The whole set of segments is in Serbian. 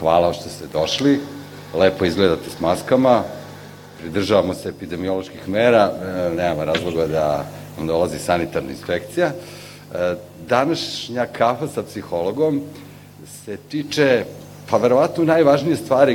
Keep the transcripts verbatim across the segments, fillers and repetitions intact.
hvala što ste došli, lepo izgledate s maskama, pridržavamo se epidemioloških mera, nema razloga da vam dolazi sanitarna inspekcija. Današnja kafa sa psihologom se tiče, pa verovatno najvažnije stvari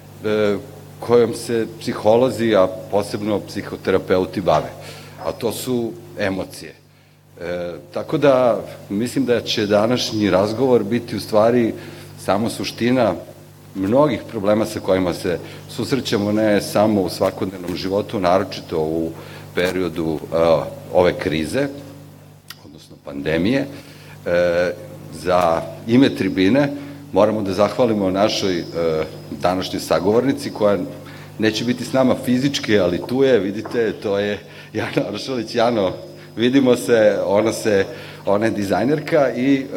kojom se psiholozi, a posebno psihoterapeuti bave, a to su emocije. E, tako da mislim da će današnji razgovor biti u stvari samo suština mnogih problema sa kojima se susrećemo, ne samo u svakodnevnom životu, naročito u periodu e, ove krize, odnosno pandemije. E, za ime tribine moramo da zahvalimo našoj e, današnjoj sagovornici, koja neće biti s nama fizički, ali tu je, vidite, to je Jana Aršalić. Jano, vidimo se, ona, se, ona je dizajnerka i e,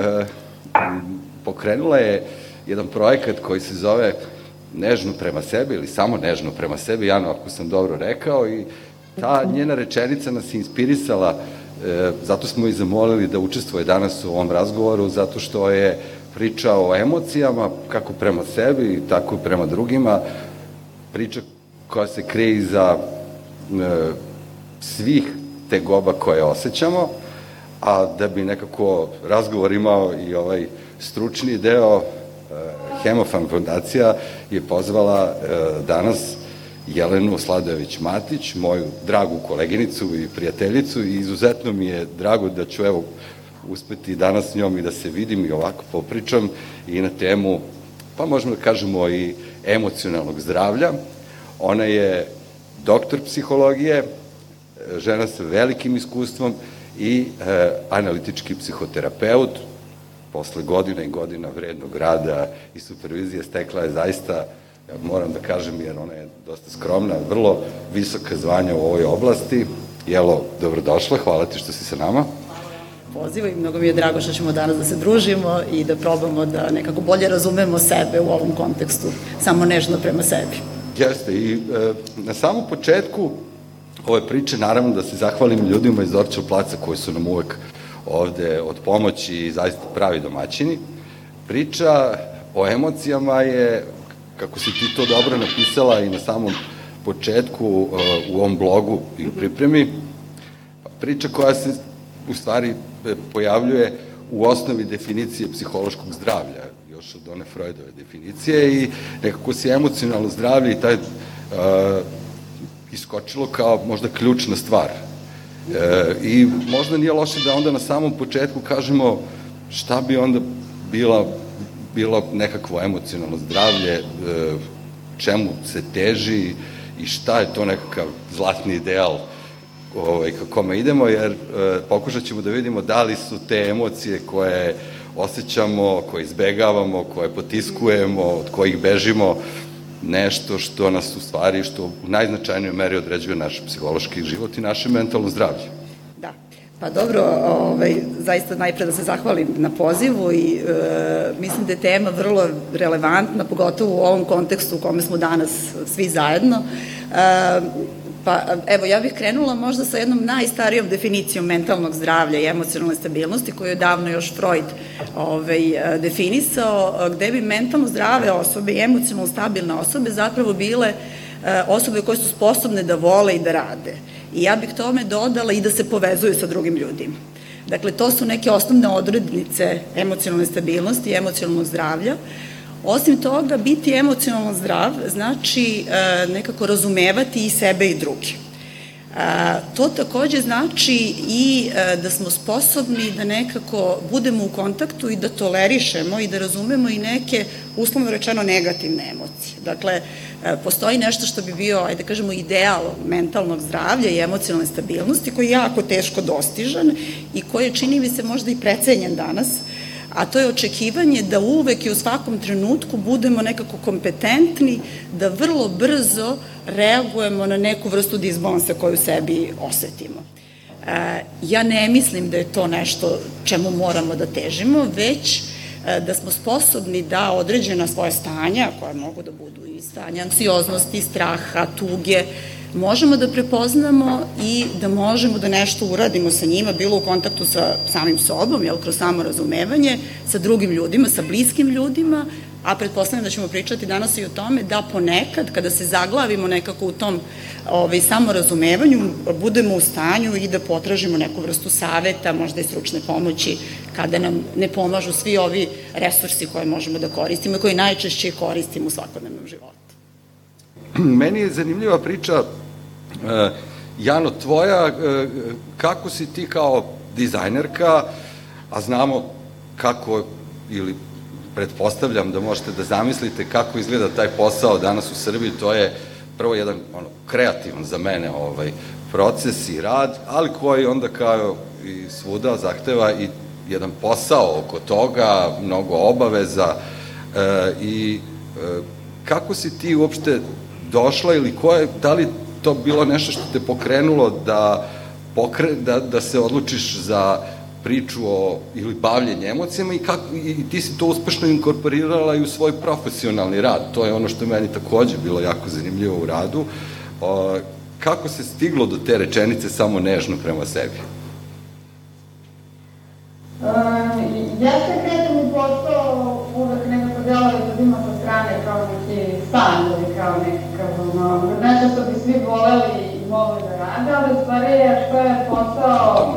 pokrenula je jedan projekat koji se zove Nežno prema sebi, ili samo Nežno prema sebi, Jano, ako sam dobro rekao, i ta njena rečenica nas je inspirisala, e, zato smo i zamolili da učestvuje danas u ovom razgovoru, zato što je priča o emocijama, kako prema sebi, tako i prema drugima, priča koja se krije iza e, svih tegoba koje osjećamo, a da bi nekako razgovor imao i ovaj stručni deo, e, Hemofan fondacija je pozvala e, danas Jelenu Sladojević-Matić, moju dragu koleginicu i prijateljicu, i izuzetno mi je drago da ću, evo, uspeti danas s njom i da se vidim i ovako popričam i na temu, pa možemo da kažemo, i emocionalnog zdravlja. Ona je doktor psihologije, žena sa velikim iskustvom i e, analitički psihoterapeut. Posle godina i godina vrednog rada i supervizije stekla je zaista, ja moram da kažem, jer ona je dosta skromna, vrlo visoka zvanja u ovoj oblasti. Jelo, dobrodošla, hvala ti što si sa nama. Poziva i mnogo mi je drago što ćemo danas da se družimo i da probamo da nekako bolje razumemo sebe u ovom kontekstu, samo nežno prema sebi. Jeste, i e, na samom početku ove priče, naravno da se zahvalim ljudima iz Dorćol placa koji su nam uvek ovde od pomoći i zaista pravi domaćini. Priča o emocijama je, kako si ti to dobro napisala i na samom početku e, u ovom blogu i u pripremi, priča koja se u stvari pojavljuje u osnovi definicije psihološkog zdravlja, još od one Freudove definicije, i nekako se emocionalno zdravlje i taj uh, iskočilo kao možda ključna stvar. E, I možda nije loše da onda na samom početku kažemo šta bi onda bila, bilo nekakvo emocionalno zdravlje, e, čemu se teži i šta je to nekakav zlatni ideal ovaj, ka kome idemo, jer e, pokušat ćemo da vidimo da li su te emocije koje osjećamo, koje izbegavamo, koje potiskujemo, od kojih bežimo, nešto što nas u stvari, što u najznačajnijoj meri određuje naš psihološki život i naše mentalno zdravlje. Da, pa dobro, ovaj, zaista najpre da se zahvalim na pozivu i e, mislim da je tema vrlo relevantna, pogotovo u ovom kontekstu u kome smo danas svi zajedno. E, Pa, evo, ja bih krenula možda sa jednom najstarijom definicijom mentalnog zdravlja i emocionalne stabilnosti, koju je davno još Freud ovaj, definisao, gde bi mentalno zdrave osobe i emocionalno stabilne osobe zapravo bile osobe koje su sposobne da vole i da rade. I ja bih tome dodala i da se povezuju sa drugim ljudima. Dakle, to su neke osnovne odrednice emocionalne stabilnosti i emocionalnog zdravlja. Osim toga, biti emocionalno zdrav znači e, nekako razumevati i sebe i drugi. E, to takođe znači i e, da smo sposobni da nekako budemo u kontaktu i da tolerišemo i da razumemo i neke, uslovno rečeno, negativne emocije. Dakle, e, postoji nešto što bi bio, ajde da kažemo, ideal mentalnog zdravlja i emocionalne stabilnosti, koji je jako teško dostižan i koji je, čini mi se, možda i precenjen danas, a to je očekivanje da uvek i u svakom trenutku budemo nekako kompetentni, da vrlo brzo reagujemo na neku vrstu disbalansa koju sebi osetimo. E, ja ne mislim da je to nešto čemu moramo da težimo, već e, da smo sposobni da određena svoja stanja, koja mogu da budu i stanja anksioznosti, straha, tuge, možemo da prepoznamo i da možemo da nešto uradimo sa njima, bilo u kontaktu sa samim sobom, jel, kroz samo razumevanje, sa drugim ljudima, sa bliskim ljudima, a pretpostavljam da ćemo pričati danas i o tome da ponekad, kada se zaglavimo nekako u tom ovaj, samorazumevanju, budemo u stanju i da potražimo neku vrstu saveta, možda i stručne pomoći, kada nam ne pomažu svi ovi resursi koje možemo da koristimo i koje najčešće koristimo u svakodnevnom životu. Meni je zanimljiva priča, Jano, tvoja, kako si ti kao dizajnerka, a znamo kako, ili pretpostavljam da možete da zamislite kako izgleda taj posao danas u Srbiji, to je prvo jedan ono, kreativan za mene ovaj, proces i rad, ali koji onda kao i svuda zahteva i jedan posao oko toga, mnogo obaveza e, i e, kako si ti uopšte došla ili ko je, da li to bilo nešto što te pokrenulo da, pokre, da, da se odlučiš za priču o, ili bavljenje emocijama i, kako, i ti si to uspešno inkorporirala i u svoj profesionalni rad. To je ono što je meni takođe bilo jako zanimljivo u radu. O, kako se stiglo do te rečenice samo nežno prema sebi? Um, ja se kretam u posao uvek nekako delove da ima sa strane kao neki san ili kao nekakav ono, nešto što bi svi voleli i mogli da rade, ali u stvari je što je posao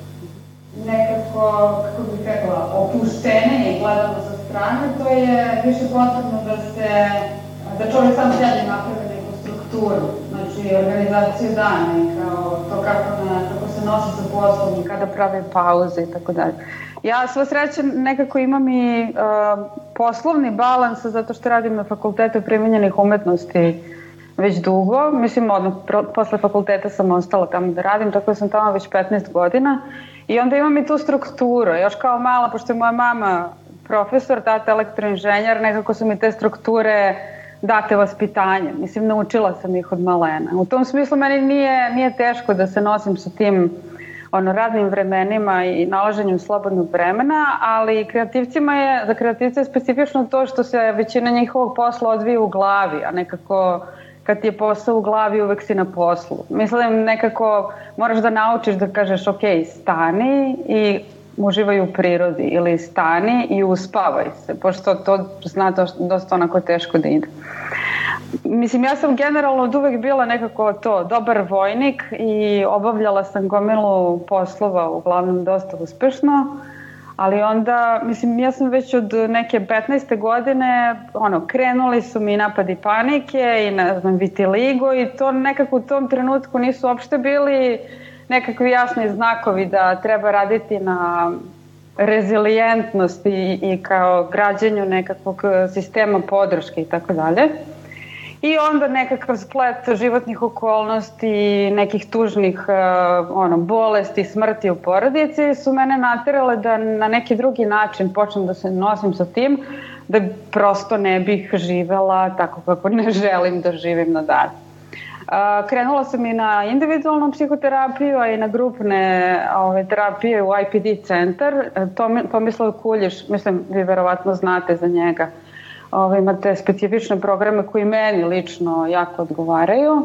nekako, kako bih rekla, opuštenije i gledano sa strane, to je više potrebno da se, da čovjek sam sebi napravi neku strukturu, znači organizaciju dana i kao to kako, na, kako se nosi sa poslom i kada prave pauze i tako dalje. Ja sva sreća nekako imam i uh, poslovni balans zato što radim na Fakultetu primenjenih umetnosti već dugo, mislim odmah posle fakulteta sam ostala tamo da radim, tako da sam tamo već petnaest godina i onda imam i tu strukturu, još kao mala, pošto je moja mama profesor, tata elektroinženjer, nekako su mi te strukture date vaspitanje, mislim naučila sam ih od malena. U tom smislu meni nije, nije teško da se nosim sa tim ono, radnim vremenima i nalaženjem slobodnog vremena, ali kreativcima je, za kreativce je specifično to što se većina njihovog posla odvija u glavi, a nekako kad ti je posao u glavi uvek si na poslu. Mislim, nekako moraš da naučiš da kažeš ok, stani i uživaj u prirodi ili stani i uspavaj se, pošto to zna dosta onako teško da ide. Mislim, ja sam generalno od uvek bila nekako to, dobar vojnik i obavljala sam gomilu poslova, uglavnom dosta uspešno, ali onda, mislim, ja sam već od neke petnaeste godine, ono, krenuli su mi napadi panike i, ne znam, vitiligo i to nekako u tom trenutku nisu uopšte bili nekakvi jasni znakovi da treba raditi na rezilijentnosti i, i kao građenju nekakvog sistema podrške i tako dalje. I onda nekakav splet životnih okolnosti, nekih tužnih uh, ono, bolesti, smrti u porodici su mene naterale da na neki drugi način počnem da se nosim sa tim, da prosto ne bih živela tako kako ne želim da živim na dan. Uh, krenula sam i na individualnu psihoterapiju, a i na grupne ove, terapije u I P D centar. Tomislav Kuljiš, mislim, vi verovatno znate za njega. Ove, imate specifične programe koji meni lično jako odgovaraju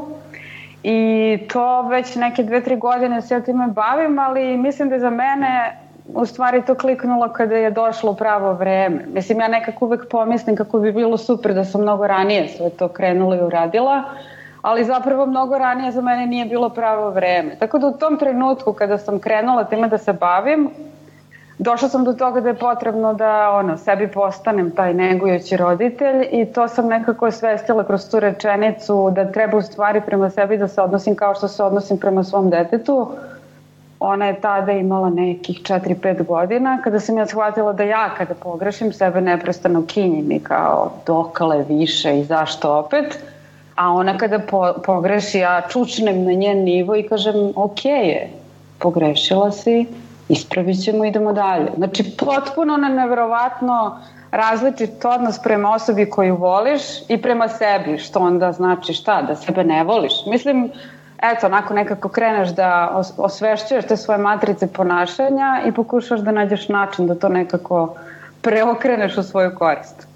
i to već neke dve, tri godine se ja time bavim, ali mislim da je za mene u stvari to kliknulo kada je došlo pravo vreme. Mislim, ja nekako uvek pomislim kako bi bilo super da sam mnogo ranije sve to krenula i uradila, ali zapravo mnogo ranije za mene nije bilo pravo vreme. Tako da u tom trenutku kada sam krenula time da se bavim, došla sam do toga da je potrebno da ono, sebi postanem taj negujući roditelj i to sam nekako osvestila kroz tu rečenicu da treba u stvari prema sebi da se odnosim kao što se odnosim prema svom detetu. Ona je tada imala nekih četiri pet godina kada sam ja shvatila da ja kada pogrešim sebe neprestano kinjim i kao dokale više i zašto opet, a ona kada po, pogreši ja čučnem na njen nivo i kažem ok je, pogrešila si, ispravit ćemo i idemo dalje. Znači, potpuno neverovatno različit odnos prema osobi koju voliš i prema sebi, što onda znači šta, da sebe ne voliš. Mislim, eto, onako nekako kreneš da osvešćuješ te svoje matrice ponašanja i pokušaš da nađeš način da to nekako preokreneš u svoju korist.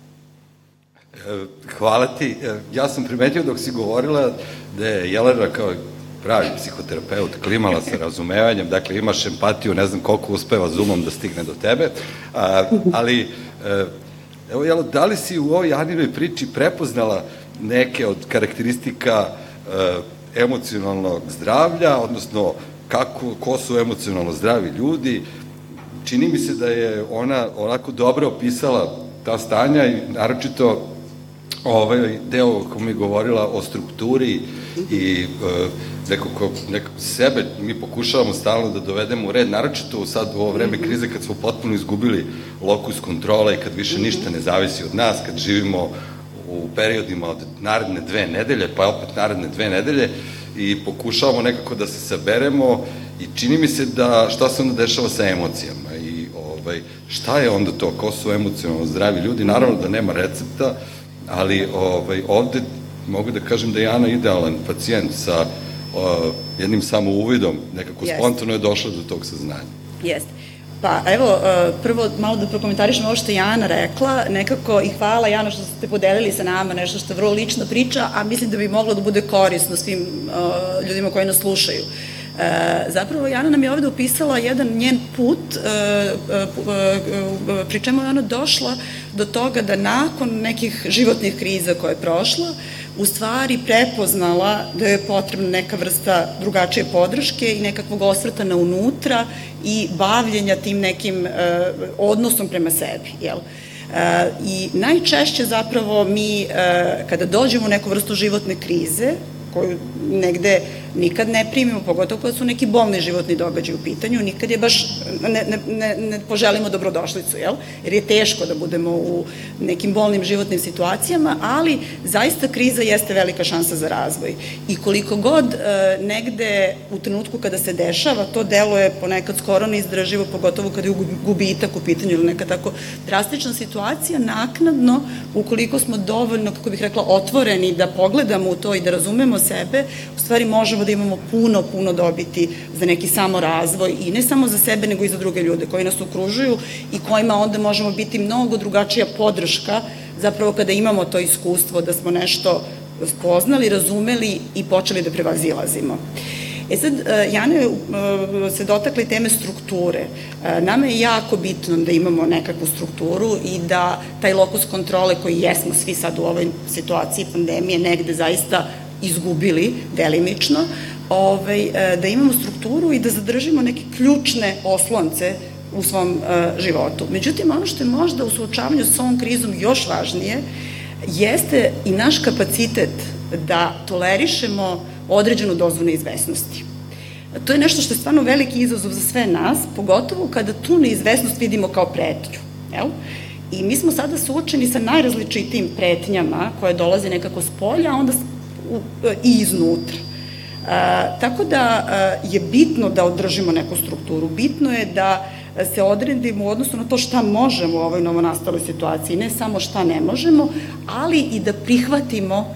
Hvala ti. Ja sam primetio dok si govorila da je Jelena kao pravi psihoterapeut, klimala sa razumevanjem, dakle imaš empatiju, ne znam koliko uspeva Zoomom da stigne do tebe, a, ali e, Evo, jel, da li si u ovoj Janinoj priči prepoznala neke od karakteristika e, emocionalnog zdravlja, odnosno kako, ko su emocionalno zdravi ljudi? Čini mi se da je ona onako dobro opisala ta stanja i naročito ovaj deo o kojem je govorila o strukturi i e, nekako, nekako sebe mi pokušavamo stalno da dovedemo u red, naročito sad u ovo vreme krize kad smo potpuno izgubili lokus kontrole i kad više ništa ne zavisi od nas, kad živimo u periodima od naredne dve nedelje, pa opet naredne dve nedelje i pokušavamo nekako da se saberemo i čini mi se da šta se onda dešava sa emocijama i ovaj, šta je onda to, ko su emocionalno zdravi ljudi, naravno da nema recepta, ali ovaj, ovde mogu da kažem da je Ana idealan pacijent sa o, jednim samo uvidom, nekako Jest. spontano je došla do tog saznanja. Jeste. Pa evo, prvo malo da prokomentarišem ovo što je Jana rekla, nekako i hvala Jana što ste podelili sa nama nešto što je vrlo lična priča, a mislim da bi moglo da bude korisno svim uh, ljudima koji nas slušaju. E, zapravo Jana nam je ovde opisala jedan njen put, e, e, e, pri čemu je ona došla do toga da nakon nekih životnih kriza koje je prošla, u stvari prepoznala da je potrebna neka vrsta drugačije podrške i nekakvog osvrta na unutra i bavljenja tim nekim e, odnosom prema sebi, jel? E, I najčešće zapravo mi, e, kada dođemo u neku vrstu životne krize, koju negde nikad ne primimo, pogotovo kada su neki bolni životni događaj u pitanju, nikad je baš, ne, ne, ne poželimo dobrodošlicu, jel? Jer je teško da budemo u nekim bolnim životnim situacijama, ali zaista kriza jeste velika šansa za razvoj. I koliko god e, negde u trenutku kada se dešava, to deluje ponekad skoro neizdrživo, pogotovo kada je gubitak u pitanju ili neka tako drastična situacija, naknadno, ukoliko smo dovoljno, kako bih rekla, otvoreni da pogledamo u to i da razumemo sebe, u stvari možemo da imamo puno, puno dobiti za neki samorazvoj i ne samo za sebe, nego i za druge ljude koji nas okružuju i kojima onda možemo biti mnogo drugačija podrška, zapravo kada imamo to iskustvo da smo nešto spoznali, razumeli i počeli da prevazilazimo. E sad, Jana je se dotakla teme strukture. Nama je jako bitno da imamo nekakvu strukturu i da taj lokus kontrole koji jesmo svi sad u ovoj situaciji pandemije negde zaista izgubili delimično, ovaj, da imamo strukturu i da zadržimo neke ključne oslonce u svom uh, životu. Međutim, ono što je možda u suočavanju sa ovom krizom još važnije, jeste i naš kapacitet da tolerišemo određenu dozu neizvesnosti. To je nešto što je stvarno veliki izazov za sve nas, pogotovo kada tu neizvesnost vidimo kao pretnju. Jel? I mi smo sada suočeni sa najrazličitijim pretnjama koje dolaze nekako s polja, a onda i iznutra. E, tako da e, je bitno da održimo neku strukturu, bitno je da se odredimo u odnosu na to šta možemo u ovoj novonastaloj situaciji, ne samo šta ne možemo, ali i da prihvatimo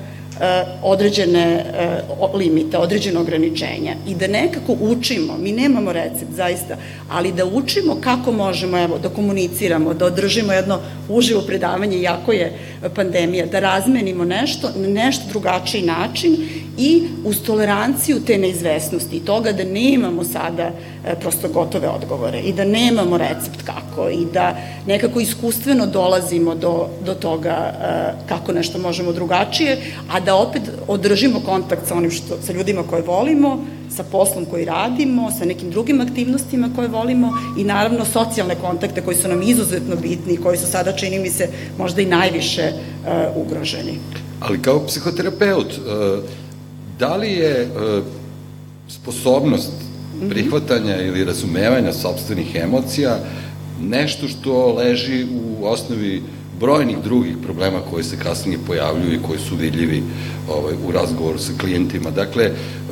određene limite, određene ograničenja i da nekako učimo, mi nemamo recept zaista, ali da učimo kako možemo, evo, da komuniciramo, da održimo jedno uživo predavanje, iako je pandemija, da razmenimo nešto na nešto drugačiji način i uz toleranciju te neizvesnosti i toga da nemamo sada prosto gotove odgovore i da nemamo recept kako i da nekako iskustveno dolazimo do, do toga kako nešto možemo drugačije, a da opet održimo kontakt sa onim što, sa ljudima koje volimo, sa poslom koji radimo, sa nekim drugim aktivnostima koje volimo i naravno socijalne kontakte koji su nam izuzetno bitni i koji su sada, čini mi se, možda i najviše uh, ugroženi. Ali kao psihoterapeut, uh, da li je uh, sposobnost prihvatanja ili razumevanja sopstvenih emocija nešto što leži u osnovi brojnih drugih problema koji se kasnije pojavljuju i koji su vidljivi ovaj, u razgovoru sa klijentima. Dakle,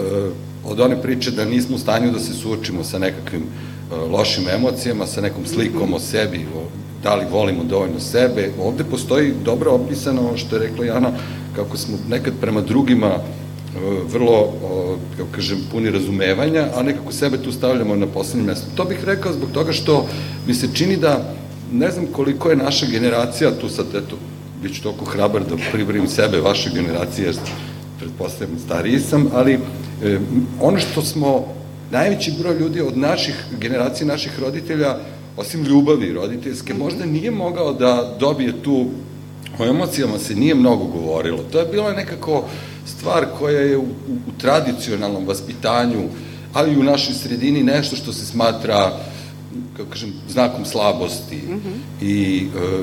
od one priče da nismo u stanju da se suočimo sa nekakvim lošim emocijama, sa nekom slikom o sebi, da li volimo dovoljno sebe, ovde postoji dobro opisano, što je rekla Jana, kako smo nekad prema drugima vrlo, kako kažem, puni razumevanja, a nekako sebe tu stavljamo na poslednje mesto. To bih rekao zbog toga što mi se čini da ne znam koliko je naša generacija, tu sad, eto, bit ću toliko hrabar da pribrim sebe, vaše generacije, jer pretpostavljam stariji sam, ali e, ono što smo, najveći broj ljudi od naših generacija, naših roditelja, osim ljubavi roditeljske, možda nije mogao da dobije tu, o emocijama se nije mnogo govorilo. To je bila nekako stvar koja je u, u, u tradicionalnom vaspitanju, ali i u našoj sredini nešto što se smatra, kako kažem, znakom slabosti. Mm-hmm. I e,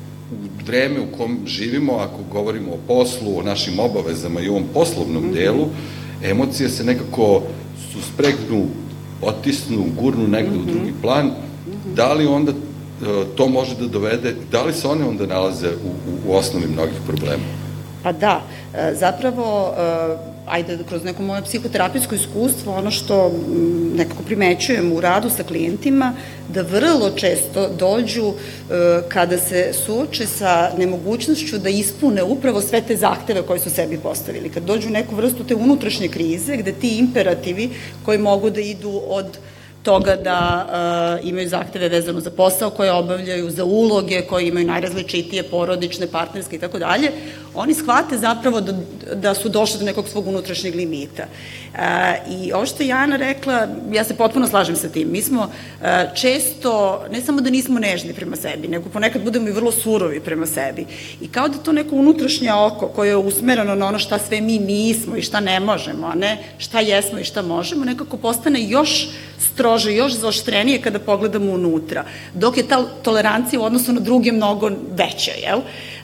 u vreme u kom živimo, ako govorimo o poslu, o našim obavezama i ovom poslovnom mm-hmm. delu, emocije se nekako suspregnu, otisnu, gurnu negde mm-hmm. u drugi plan. Mm-hmm. Da li onda to može da dovede, da li se one onda nalaze u, u, u osnovi mnogih problema? Pa da, zapravo, ajde, kroz neko moje psihoterapijsko iskustvo, ono što nekako primećujem u radu sa klijentima, da vrlo često dođu kada se suoče sa nemogućnošću da ispune upravo sve te zahteve koje su sebi postavili. Kad dođu u neku vrstu te unutrašnje krize, gde ti imperativi koji mogu da idu od toga da uh, imaju zahteve vezano za posao koje obavljaju, za uloge koje imaju najrazličitije, porodične, partnerske i tako dalje, oni shvate zapravo da, da su došli do nekog svog unutrašnjeg limita. Uh, I ovo što je Jana rekla, ja se potpuno slažem sa tim. Mi smo uh, često, ne samo da nismo nežni prema sebi, nego ponekad budemo i vrlo surovi prema sebi. I kao da to neko unutrašnje oko koje je usmereno na ono šta sve mi nismo i šta ne možemo, a ne šta jesmo i šta možemo, nekako postane još strože, još zaoštrenije kada pogledamo unutra, dok je ta tolerancija u odnosu na druge mnogo veća, jel?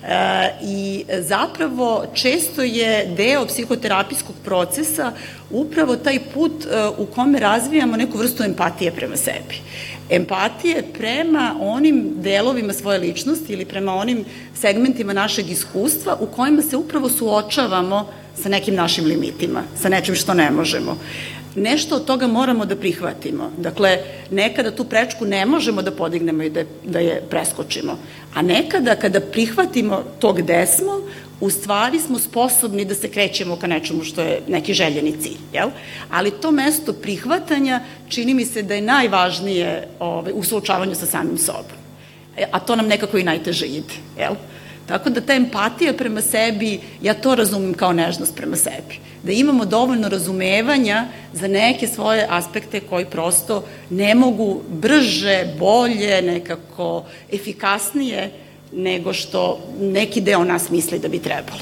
E, I zapravo često je deo psihoterapijskog procesa upravo taj put e, u kome razvijamo neku vrstu empatije prema sebi. Empatije prema onim delovima svoje ličnosti ili prema onim segmentima našeg iskustva u kojima se upravo suočavamo sa nekim našim limitima, sa nečim što ne možemo. Nešto od toga moramo da prihvatimo. Dakle, nekada tu prečku ne možemo da podignemo i da, da je preskočimo. A nekada, kada prihvatimo to gde smo, u stvari smo sposobni da se krećemo ka nečemu što je neki željeni cilj. Jel? Ali to mesto prihvatanja čini mi se da je najvažnije ovaj, u suočavanju sa samim sobom. A to nam nekako i najteže ide. Jel? Tako da ta empatija prema sebi, ja to razumem kao nežnost prema sebi. Da imamo dovoljno razumevanja za neke svoje aspekte koji prosto ne mogu brže, bolje, nekako efikasnije nego što neki deo nas misli da bi trebalo.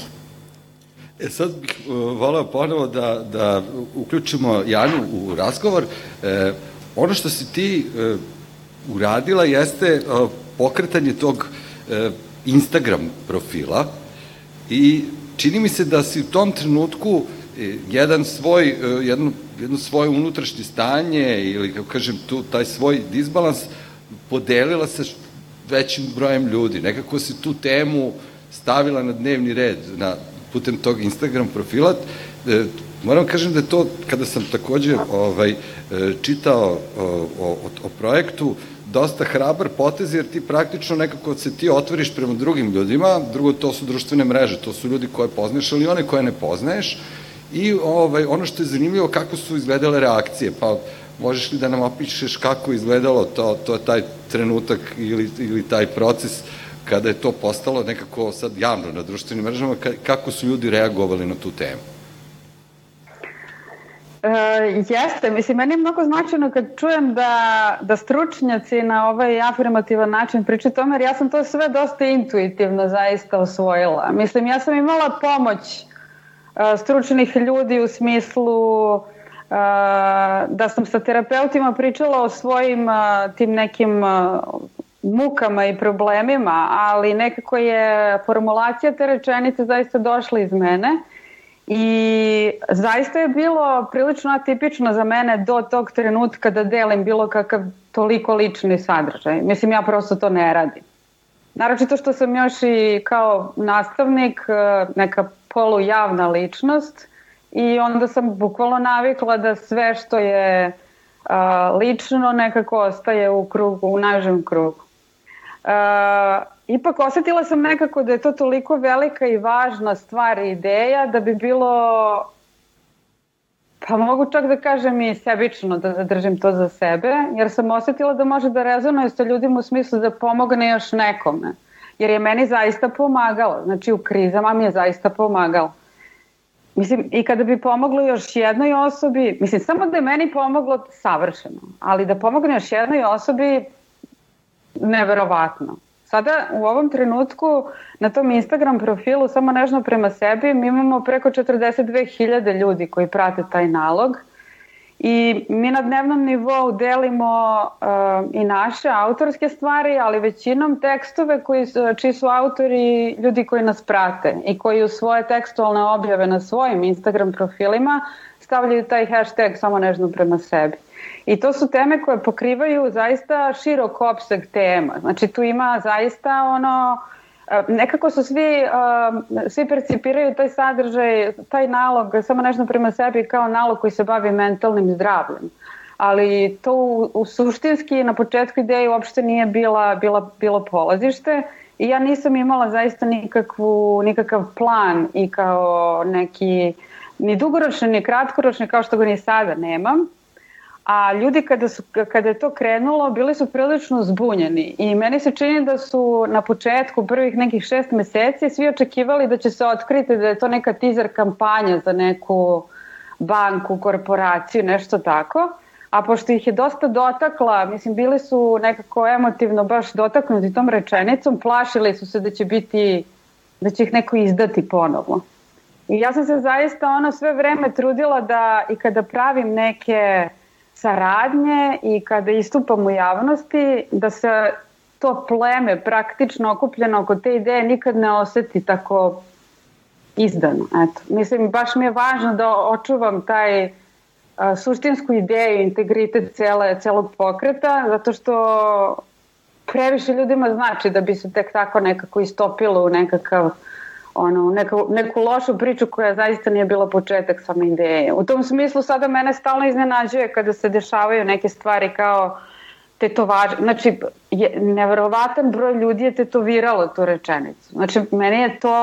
E sad bih uh, voleo ponovo da, da uključimo Janu u razgovor. E, ono što si ti uh, uradila jeste uh, pokretanje tog uh, Instagram profila i čini mi se da si u tom trenutku jedan svoj, jedno, jedno svoje unutrašnje stanje ili, kako kažem, tu, taj svoj disbalans podelila sa većim brojem ljudi. Nekako si tu temu stavila na dnevni red na, putem tog Instagram profila. E, moram kažem da je to, kada sam takođe ovaj, čitao o, o, o projektu, dosta hrabar potez, jer ti praktično nekako se ti otvoriš prema drugim ljudima, drugo to su društvene mreže, to su ljudi koje poznaješ, ali one koje ne poznaješ, i ovaj, ono što je zanimljivo, kako su izgledale reakcije, pa možeš li da nam opišeš kako je izgledalo to, to je taj trenutak ili, ili taj proces kada je to postalo nekako sad javno na društvenim mrežama, kako su ljudi reagovali na tu temu? E, jeste, mislim, meni je mnogo značajno kad čujem da, da stručnjaci na ovaj afirmativan način pričaju tome, jer ja sam to sve dosta intuitivno zaista osvojila. Mislim, ja sam imala pomoć uh, stručnih ljudi u smislu uh, da sam sa terapeutima pričala o svojim uh, tim nekim uh, mukama i problemima, ali nekako je formulacija te rečenice zaista došla iz mene. I zaista je bilo prilično atipično za mene do tog trenutka da delim bilo kakav toliko lični sadržaj. Mislim, ja prosto to ne radim. Naročito što sam još i kao nastavnik, neka polujavna ličnost, i onda sam bukvalno navikla da sve što je a, lično nekako ostaje u krugu, u najžem krugu. A, Ipak osetila sam nekako da je to toliko velika i važna stvar i ideja da bi bilo, pa mogu čak da kažem i sebično da zadržim to za sebe, jer sam osetila da može da rezonuje sa ljudima u smislu da pomogne još nekome. Jer je meni zaista pomagalo, znači u krizama mi je zaista pomagalo. Mislim, i kada bi pomoglo još jednoj osobi, mislim, samo da je meni pomoglo savršeno, ali da pomogne još jednoj osobi, neverovatno. Sada u ovom trenutku na tom Instagram profilu Samo nežno prema sebi mi imamo preko četrdeset dve hiljade ljudi koji prate taj nalog i mi na dnevnom nivou delimo uh, i naše autorske stvari, ali većinom tekstove koji, čiji su autori ljudi koji nas prate i koji u svoje tekstualne objave na svojim Instagram profilima stavljaju taj hashtag Samo nežno prema sebi. I to su teme koje pokrivaju zaista širok opseg tema. Znači tu ima zaista ono, nekako su svi, svi percipiraju taj sadržaj, taj nalog Samo nežno prema sebi kao nalog koji se bavi mentalnim zdravljem. Ali to u, u suštinski na početku ideje uopšte nije bila, bila, bilo polazište i ja nisam imala zaista nikakvu, nikakav plan i kao neki ni dugoročni ni kratkoročni kao što ga ni sada nemam. A ljudi kada, su, kada je to krenulo bili su prilično zbunjeni i meni se čini da su na početku prvih nekih šest meseci svi očekivali da će se otkriti da je to neka teaser kampanja za neku banku, korporaciju, nešto tako. A pošto ih je dosta dotakla, mislim bili su nekako emotivno baš dotaknuti tom rečenicom, plašili su se da će biti, da će ih neko izdati ponovo. I ja sam se zaista ono sve vreme trudila da i kada pravim neke saradnje i kada istupam u javnosti, da se to pleme praktično okupljeno oko te ideje nikad ne oseti tako izdano. Eto. Mislim, baš mi je važno da očuvam taj a, suštinsku ideju, integritet cele, celog pokreta, zato što previše ljudima znači da bi se tek tako nekako istopilo u nekakav ono, neku, neku lošu priču koja zaista nije bila početak same ideje. U tom smislu sada mene stalno iznenađuje kada se dešavaju neke stvari kao tetovaže. Znači, je, neverovatan broj ljudi je tetoviralo tu rečenicu. Znači, meni je to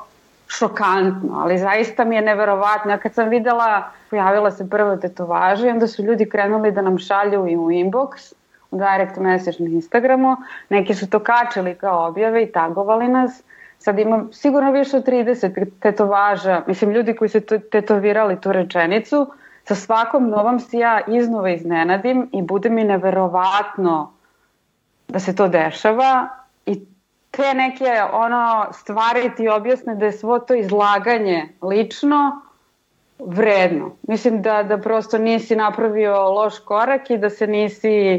šokantno, ali zaista mi je neverovatno. Ja kad sam videla, pojavila se prva tetovaža i onda su ljudi krenuli da nam šalju i u inbox, u direct message na Instagramu. Neki su to kačili kao objave i tagovali nas. Sad imam sigurno više od trideset tetovaža, mislim ljudi koji su tetovirali tu rečenicu, sa svakom novom se ja iznova iznenadim i bude mi neverovatno da se to dešava i te neke ono stvari ti objasne da je svo to izlaganje lično vredno. Mislim da, da prosto nisi napravio loš korak i da se nisi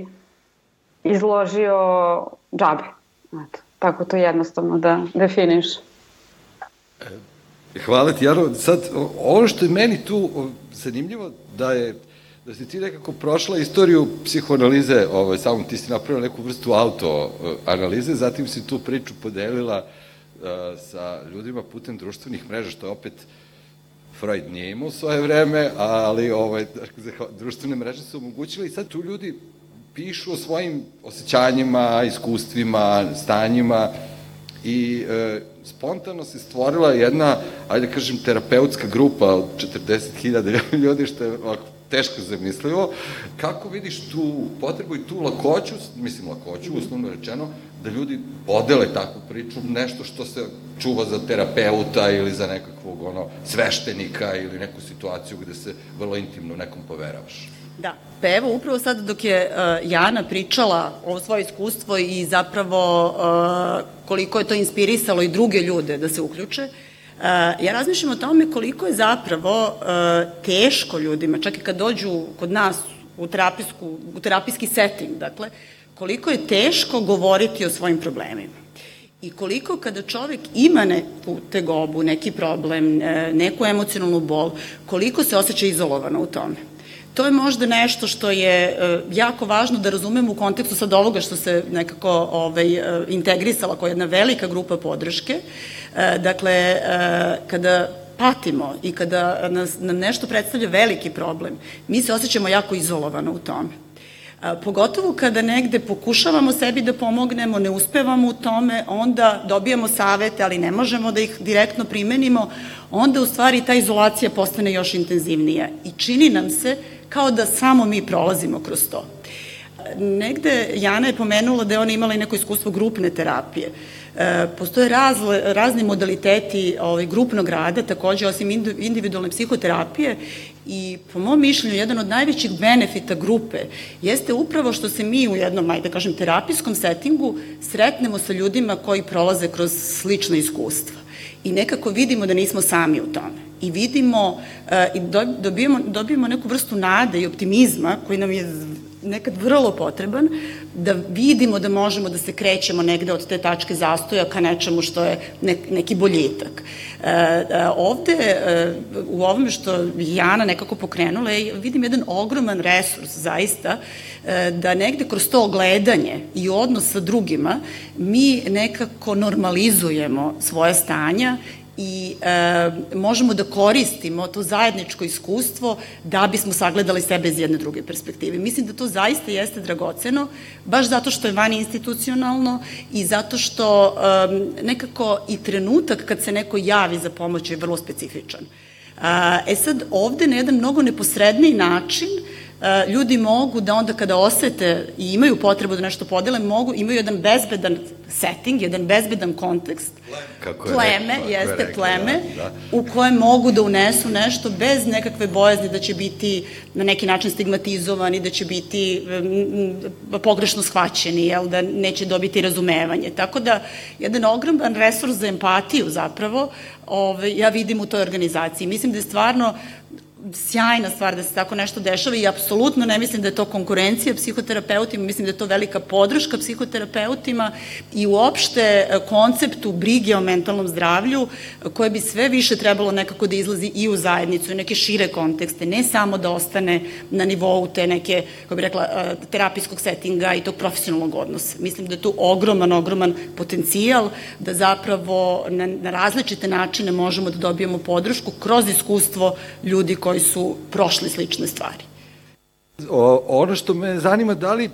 izložio džabe. Eto. Tako to jednostavno da definiš. Hvala ti, Jaro. Sad, ono što je meni tu zanimljivo, da je da si ti nekako prošla istoriju psihoanalize, ovaj, samo ti si napravila neku vrstu autoanalize, zatim si tu priču podelila uh, sa ljudima putem društvenih mreža, što je opet Freud nije imao svoje vreme, ali ovaj, društvene mreže su omogućile i sad tu ljudi pišu o svojim osjećanjima, iskustvima, stanjima i e, spontano se stvorila jedna, ajde kažem, terapeutska grupa od četrdeset hiljada ljudi, što je teško zamislivo. Kako vidiš tu potrebu i tu lakoću, mislim lakoću, uslovno rečeno, da ljudi podele takvu priču, nešto što se čuva za terapeuta ili za nekakvog ono, sveštenika ili neku situaciju gde se vrlo intimno nekom poveravaš? Da, pa evo upravo sad dok je uh, Jana pričala o svoje iskustvo i zapravo uh, koliko je to inspirisalo i druge ljude da se uključe, uh, ja razmišljam o tome koliko je zapravo uh, teško ljudima, čak i kad dođu kod nas u, terapijsku, u terapijski setting, dakle, koliko je teško govoriti o svojim problemima. I koliko kada čovek ima neku tegobu, neki problem, neku emocionalnu bol, koliko se osjeća izolovano u tome. To je možda nešto što je jako važno da razumemo u kontekstu sad ovoga što se nekako ovaj, integrisala kao jedna velika grupa podrške. Dakle, kada patimo i kada nas, nam nešto predstavlja veliki problem, mi se osjećamo jako izolovano u tome. Pogotovo kada negde pokušavamo sebi da pomognemo, ne uspevamo u tome, onda dobijamo savete, ali ne možemo da ih direktno primenimo, onda u stvari ta izolacija postane još intenzivnija i čini nam se kao da samo mi prolazimo kroz to. Negde Jana je pomenula da je ona imala i neko iskustvo grupne terapije. E, postoje raz, razni modaliteti ovaj, grupnog rada, takođe osim individualne psihoterapije i po mom mišljenju jedan od najvećih benefita grupe jeste upravo što se mi u jednom, ajde da kažem, terapijskom settingu sretnemo sa ljudima koji prolaze kroz slična iskustva i nekako vidimo da nismo sami u tome i vidimo uh, i dobijemo, dobijemo neku vrstu nade i optimizma koji nam je nekad vrlo potreban, da vidimo da možemo da se krećemo negde od te tačke zastoja ka nečemu što je neki boljitak. E, ovde, e, u ovome što je Jana nekako pokrenula, vidim jedan ogroman resurs, zaista, e, da negde kroz to ogledanje i odnos sa drugima mi nekako normalizujemo svoje stanja i e, možemo da koristimo to zajedničko iskustvo da bismo sagledali sebe iz jedne druge perspektive. Mislim da to zaista jeste dragoceno, baš zato što je vani institucionalno i zato što e, nekako i trenutak kad se neko javi za pomoć je vrlo specifičan. E sad, ovde na jedan mnogo neposredniji način ljudi mogu da onda kada osete i imaju potrebu da nešto podele, mogu, imaju jedan bezbedan setting, jedan bezbedan kontekst, Kako je pleme, rekla, jeste rekla, pleme, da, da. u kojem mogu da unesu nešto bez nekakve bojazni da će biti na neki način stigmatizovani, da će biti m, pogrešno shvaćeni, jel, da neće dobiti razumevanje. Tako da, jedan ogroman resurs za empatiju zapravo, ove, ja vidim u toj organizaciji. Mislim da je stvarno sjajna stvar da se tako nešto dešava i apsolutno ne mislim da je to konkurencija psihoterapeutima, mislim da je to velika podrška psihoterapeutima i uopšte konceptu brige o mentalnom zdravlju koje bi sve više trebalo nekako da izlazi i u zajednicu i neke šire kontekste, ne samo da ostane na nivou te neke, kako bih rekla, terapijskog settinga i tog profesionalnog odnosa. Mislim da je tu ogroman, ogroman potencijal da zapravo na, na različite načine možemo da dobijemo podršku kroz iskustvo ljudi koji su prošli slične stvari. O, ono što me zanima, da li,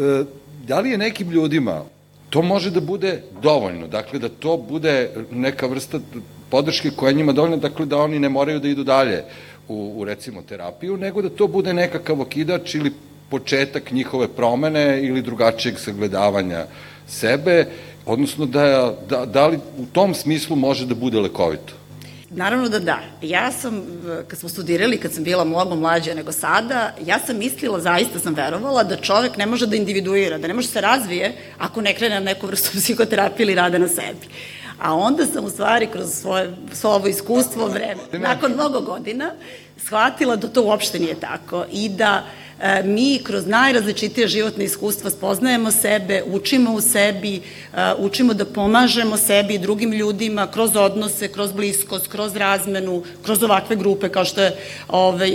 da li je nekim ljudima to može da bude dovoljno, dakle da to bude neka vrsta podrške koja je njima dovoljna, dakle da oni ne moraju da idu dalje u, u recimo terapiju, nego da to bude nekakav okidač ili početak njihove promene ili drugačijeg sagledavanja sebe, odnosno da, da, da li u tom smislu može da bude lekovito? Naravno da da. Ja sam, kad smo studirali, kad sam bila mnogo mlađa nego sada, ja sam mislila, zaista sam verovala, da čovek ne može da individuira, da ne može se razvije ako ne krene na neku vrstu psihoterapije ili rada na sebi. A onda sam u stvari kroz svoje, svoje ovo iskustvo, vreme, nakon mnogo godina, shvatila da to uopšte nije tako i da mi kroz najrazličitije životne iskustva spoznajemo sebe, učimo u sebi, učimo da pomažemo sebi i drugim ljudima kroz odnose, kroz bliskost, kroz razmenu, kroz ovakve grupe kao što je ovaj,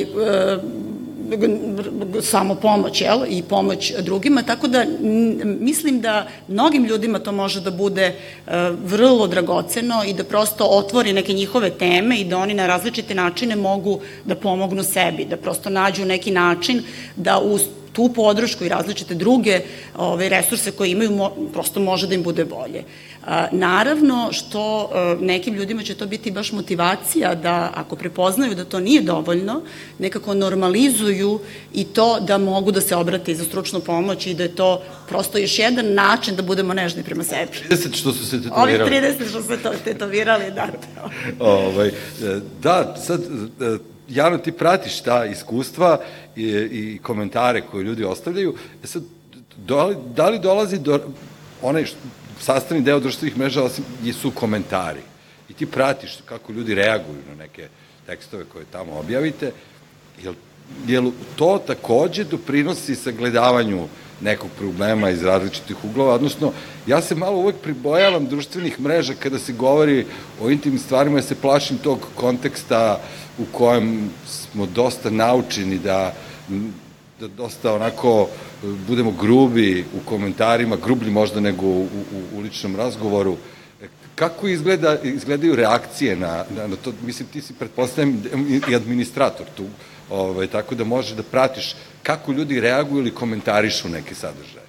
samo pomoć, jel, i pomoć drugima, tako da mislim da mnogim ljudima to može da bude vrlo dragoceno i da prosto otvori neke njihove teme i da oni na različite načine mogu da pomognu sebi, da prosto nađu neki način da uz tu podršku i različite druge ove, resurse koje imaju, mo, prosto može da im bude bolje. A, naravno što a, nekim ljudima će to biti baš motivacija da ako prepoznaju da to nije dovoljno, nekako normalizuju i to da mogu da se obrate za stručnu pomoć i da je to prosto još jedan način da budemo nežni prema sebi. trideset što su se tetovirali. Ovi trideset što su se to tetovirali, da. Ovaj, da, sad, Jana, ti pratiš ta iskustva i, i komentare koje ljudi ostavljaju. E sad, da li, da li dolazi do onaj sastavni deo društvenih mreža su komentari i ti pratiš kako ljudi reaguju na neke tekstove koje tamo objavite, jel, jel to takođe doprinosi sagledavanju nekog problema iz različitih uglova, odnosno ja se malo uvek pribojavam društvenih mreža kada se govori o intimnim stvarima, ja se plašim tog konteksta u kojem smo dosta naučeni da, da dosta onako budemo grubi u komentarima, grublji možda nego u, u, u ličnom razgovoru. Kako izgleda, izgledaju reakcije na, na, na to? Mislim, ti si, pretpostavljam, i administrator tu, ovaj, tako da možeš da pratiš kako ljudi reaguju ili komentarišu neke sadržaje.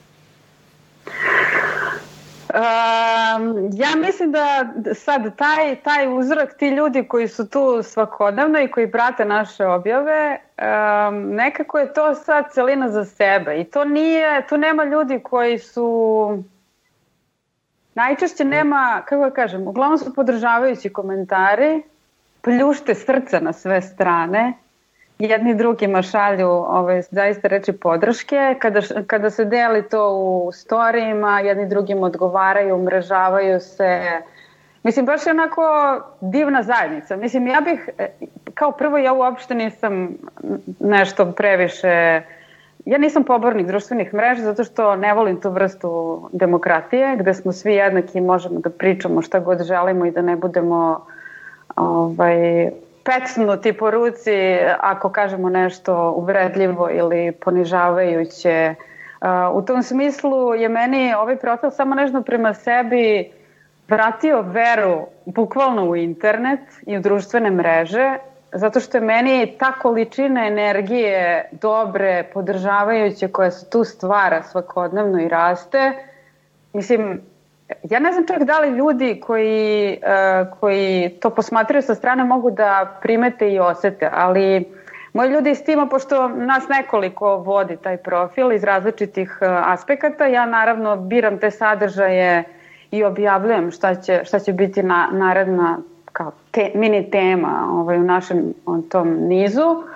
Um, ja mislim da sad taj, taj uzrak, ti ljudi koji su tu svakodnevno i koji prate naše objave, um, nekako je to sad celina za sebe i to nije, tu nema ljudi koji su, najčešće nema, kako da kažem, uglavnom su podržavajući komentari, pljušte srca na sve strane jedni drugima šalju ove, zaista reči podrške. Kada, kada se deli to u storijima, jedni drugim odgovaraju, umrežavaju se. Mislim, baš je onako divna zajednica. Mislim, ja bih, kao prvo, ja uopšte nisam nešto previše... Ja nisam pobornik društvenih mreža zato što ne volim tu vrstu demokratije, gde smo svi jednaki i možemo da pričamo šta god želimo i da ne budemo ovaj, pecnuti po ruci ako kažemo nešto uvredljivo ili ponižavajuće. U tom smislu je meni ovaj profil samo nešto prema sebi vratio veru bukvalno u internet i u društvene mreže, zato što je meni ta količina energije dobre, podržavajuće, koja se tu stvara svakodnevno i raste. Mislim, ja ne znam čak da li ljudi koji, uh, koji to posmatraju sa strane mogu da primete i osete, ali moji ljudi iz tima, pošto nas nekoliko vodi taj profil iz različitih uh, aspekata, ja naravno biram te sadržaje i objavljujem šta će, šta će biti na, naredna kao te, mini tema ovaj, u našem tom nizu, uh,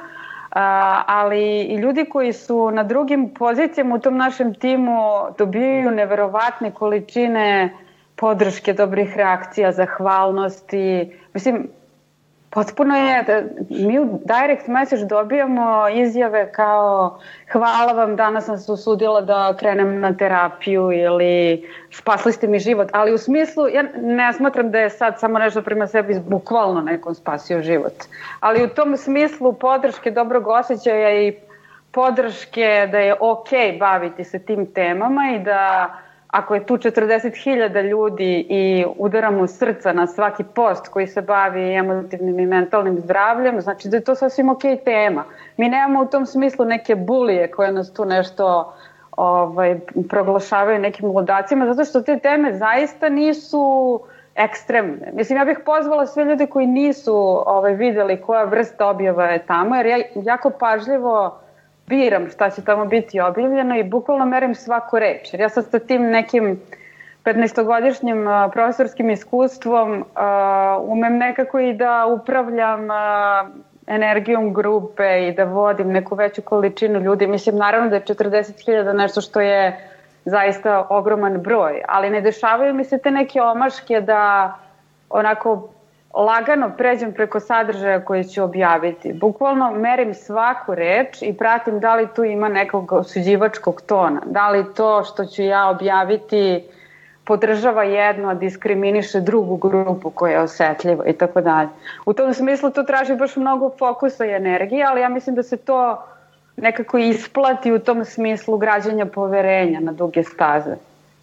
ali i ljudi koji su na drugim pozicijama u tom našem timu dobijaju neverovatne količine podrške, dobrih reakcija, zahvalnosti. Mislim, potpuno je, da, mi u direct message dobijamo izjave kao hvala vam, danas sam se usudila da krenem na terapiju ili spasli ste mi život, ali u smislu, ja ne smatram da je sad samo nešto prema sebi bukvalno nekom spasio život, ali u tom smislu podrške, dobrog osjećaja i podrške da je okej baviti se tim temama i da ako je tu četrdeset hiljada ljudi i udaramo srca na svaki post koji se bavi emotivnim i mentalnim zdravljem, znači da je to sasvim okej tema. Mi nemamo u tom smislu neke bulije koje nas tu nešto ovaj, proglašavaju nekim ludacima, zato što te teme zaista nisu ekstremne. Mislim, ja bih pozvala sve ljude koji nisu ovaj, videli koja vrsta objava je tamo, jer ja jako pažljivo biram šta će tamo biti objavljeno i bukvalno merim svaku reč. Jer ja sad sa tim nekim petnaestogodišnjim uh, profesorskim iskustvom uh, umem nekako i da upravljam uh, energijom grupe i da vodim neku veću količinu ljudi. Mislim, naravno da je četrdeset hiljada nešto što je zaista ogroman broj, ali ne dešavaju mi se te neke omaške da onako lagano pređem preko sadržaja koje ću objaviti. Bukvalno merim svaku reč i pratim da li tu ima nekog osuđivačkog tona. Da li to što ću ja objaviti podržava jednu, a diskriminiše drugu grupu koja je osetljiva i tako dalje. U tom smislu to traži baš mnogo fokusa i energije, ali ja mislim da se to nekako isplati u tom smislu građenja poverenja na duge staze.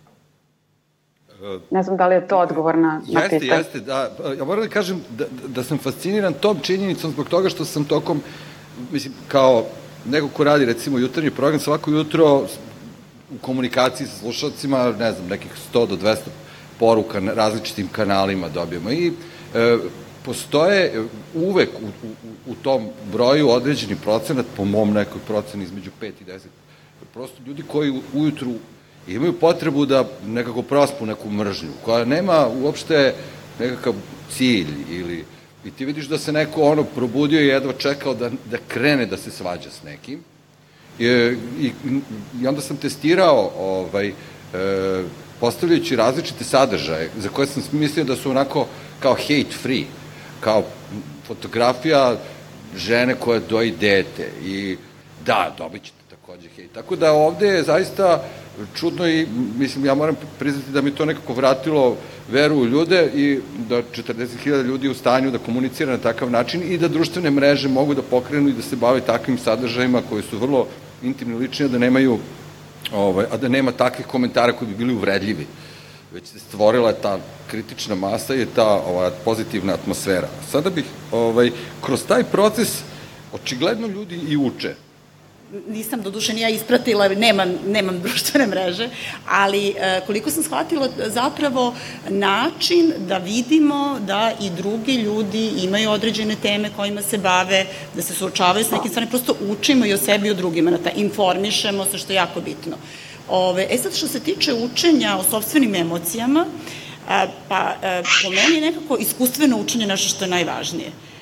Ne znam da li je to odgovor na, na jeste, pitanje. Jeste, da. Ja moram da kažem da, da sam fasciniran tom činjenicom zbog toga što sam tokom, mislim, kao neko ko radi, recimo, jutarnji program, svako jutro u komunikaciji sa slušalcima, ne znam, nekih sto do dvesta poruka na različitim kanalima dobijemo i e, postoje uvek u, u, u tom broju određeni procenat, po mom nekoj proceni između pet i deset, prosto ljudi koji ujutru imaju potrebu da nekako prospu neku mržnju, koja nema uopšte nekakav cilj ili i ti vidiš da se neko ono probudio i jedva čekao da, da krene da se svađa s nekim i, i, i onda sam testirao ovaj, e, postavljajući različite sadržaje za koje sam mislio da su onako kao hate free, kao fotografija žene koja doji dete i da, dobit ćete takođe hejt. Tako da ovde je zaista čudno i, mislim, ja moram priznati da mi to nekako vratilo veru u ljude i da četrdeset hiljada ljudi je u stanju da komunicira na takav način i da društvene mreže mogu da pokrenu i da se bave takvim sadržajima koji su vrlo intimni, lični, a da nemaju, ovaj, a da nema takvih komentara koji bi bili uvredljivi. Već se stvorila ta kritična masa i ta ova, pozitivna atmosfera. Sada bih, ovaj, kroz taj proces, očigledno ljudi i uče. Nisam doduše ni ja ispratila, nemam, nemam društvene mreže, ali e, koliko sam shvatila zapravo način da vidimo da i drugi ljudi imaju određene teme kojima se bave, da se suočavaju s nekim stvarima, prosto učimo i o sebi i o drugima, da informišemo se, što je jako bitno. Ove, e sad, što se tiče učenja o sopstvenim emocijama, a, pa a, po meni je nekako iskustveno učenje nešto što je najvažnije.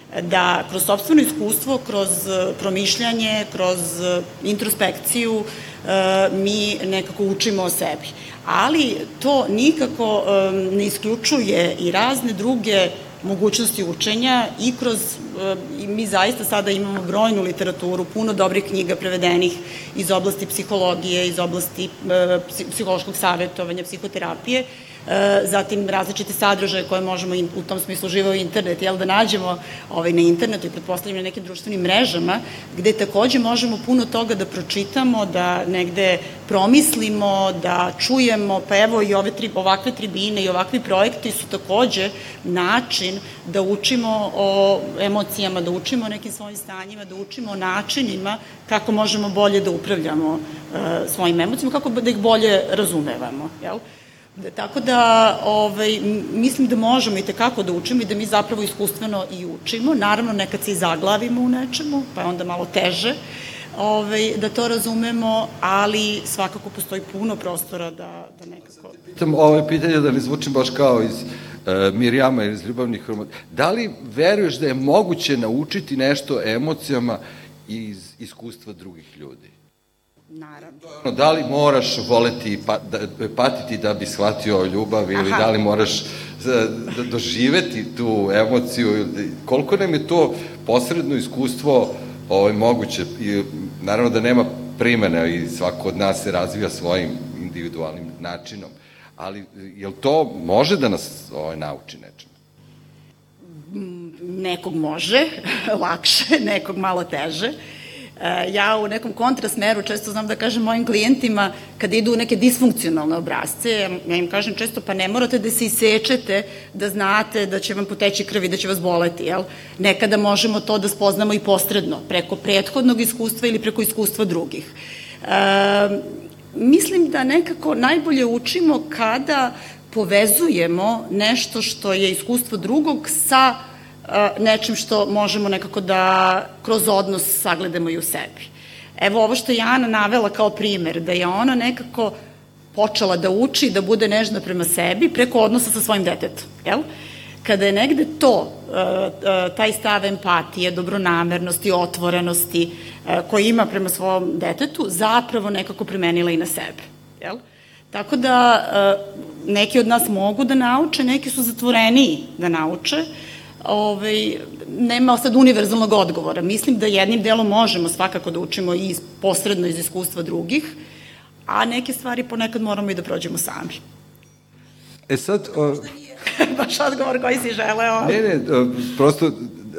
da kroz sopstveno iskustvo, kroz promišljanje, kroz introspekciju mi nekako učimo o sebi. Ali to nikako ne isključuje i razne druge mogućnosti učenja i kroz, i mi zaista sada imamo brojnu literaturu, puno dobrih knjiga prevedenih iz oblasti psihologije, iz oblasti psihološkog savjetovanja, psihoterapije, zatim različite sadržaje koje možemo u tom smislu živeo internet, jel da nađemo na internetu i pretpostavljamo na nekim društvenim mrežama, gde takođe možemo puno toga da pročitamo, da negde promislimo, da čujemo, pa evo i ove tri, ovakve tribine i ovakvi projekti su takođe način da učimo o emocijama, da učimo o nekim svojim stanjima, da učimo o načinima kako možemo bolje da upravljamo svojim emocijama, kako da ih bolje razumevamo, jel? Tako da ovaj, mislim da možemo i tekako da učimo i da mi zapravo iskustveno i učimo. Naravno, nekad se i zaglavimo u nečemu, pa je onda malo teže ovaj, da to razumemo, ali svakako postoji puno prostora da, da nekako... Pitam ove pitanje da ne zvučim baš kao iz uh, Mirjama ili iz ljubavnih hormona. Da li veruješ da je moguće naučiti nešto o emocijama iz iskustva drugih ljudi? Naravno. Da li moraš voleti, pa, da, patiti da bi shvatio ljubav ili Aha. da li moraš da, da doživeti tu emociju, koliko nam je to posredno iskustvo ovaj, moguće, i naravno da nema primene i svako od nas se razvija svojim individualnim načinom, ali jel to može da nas ovaj, nauči nečemu? Nekog može, lakše, nekog malo teže. Ja u nekom kontrasmeru često znam da kažem mojim klijentima kada idu u neke disfunkcionalne obrazce, ja im kažem često pa ne morate da se isečete da znate da će vam poteći krv i da će vas boleti, jel? Nekada možemo to da spoznamo i posredno, preko prethodnog iskustva ili preko iskustva drugih. E, mislim da nekako najbolje učimo kada povezujemo nešto što je iskustvo drugog sa nečim što možemo nekako da kroz odnos sagledamo i u sebi. Evo ovo što je Ana navela kao primer, da je ona nekako počela da uči, da bude nežna prema sebi preko odnosa sa svojim detetom, jel? Kada je negde to, taj stav empatije, dobronamernosti, otvorenosti koji ima prema svom detetu, zapravo nekako primenila i na sebe, jel? Tako da neki od nas mogu da nauče, neki su zatvoreniji da nauče. Ove, nema sad univerzalnog odgovora. Mislim da jednim delom možemo svakako da učimo i posredno iz iskustva drugih, a neke stvari ponekad moramo i da prođemo sami. E sad... O... Baš odgovor koji si želeo. Ne, ne, prosto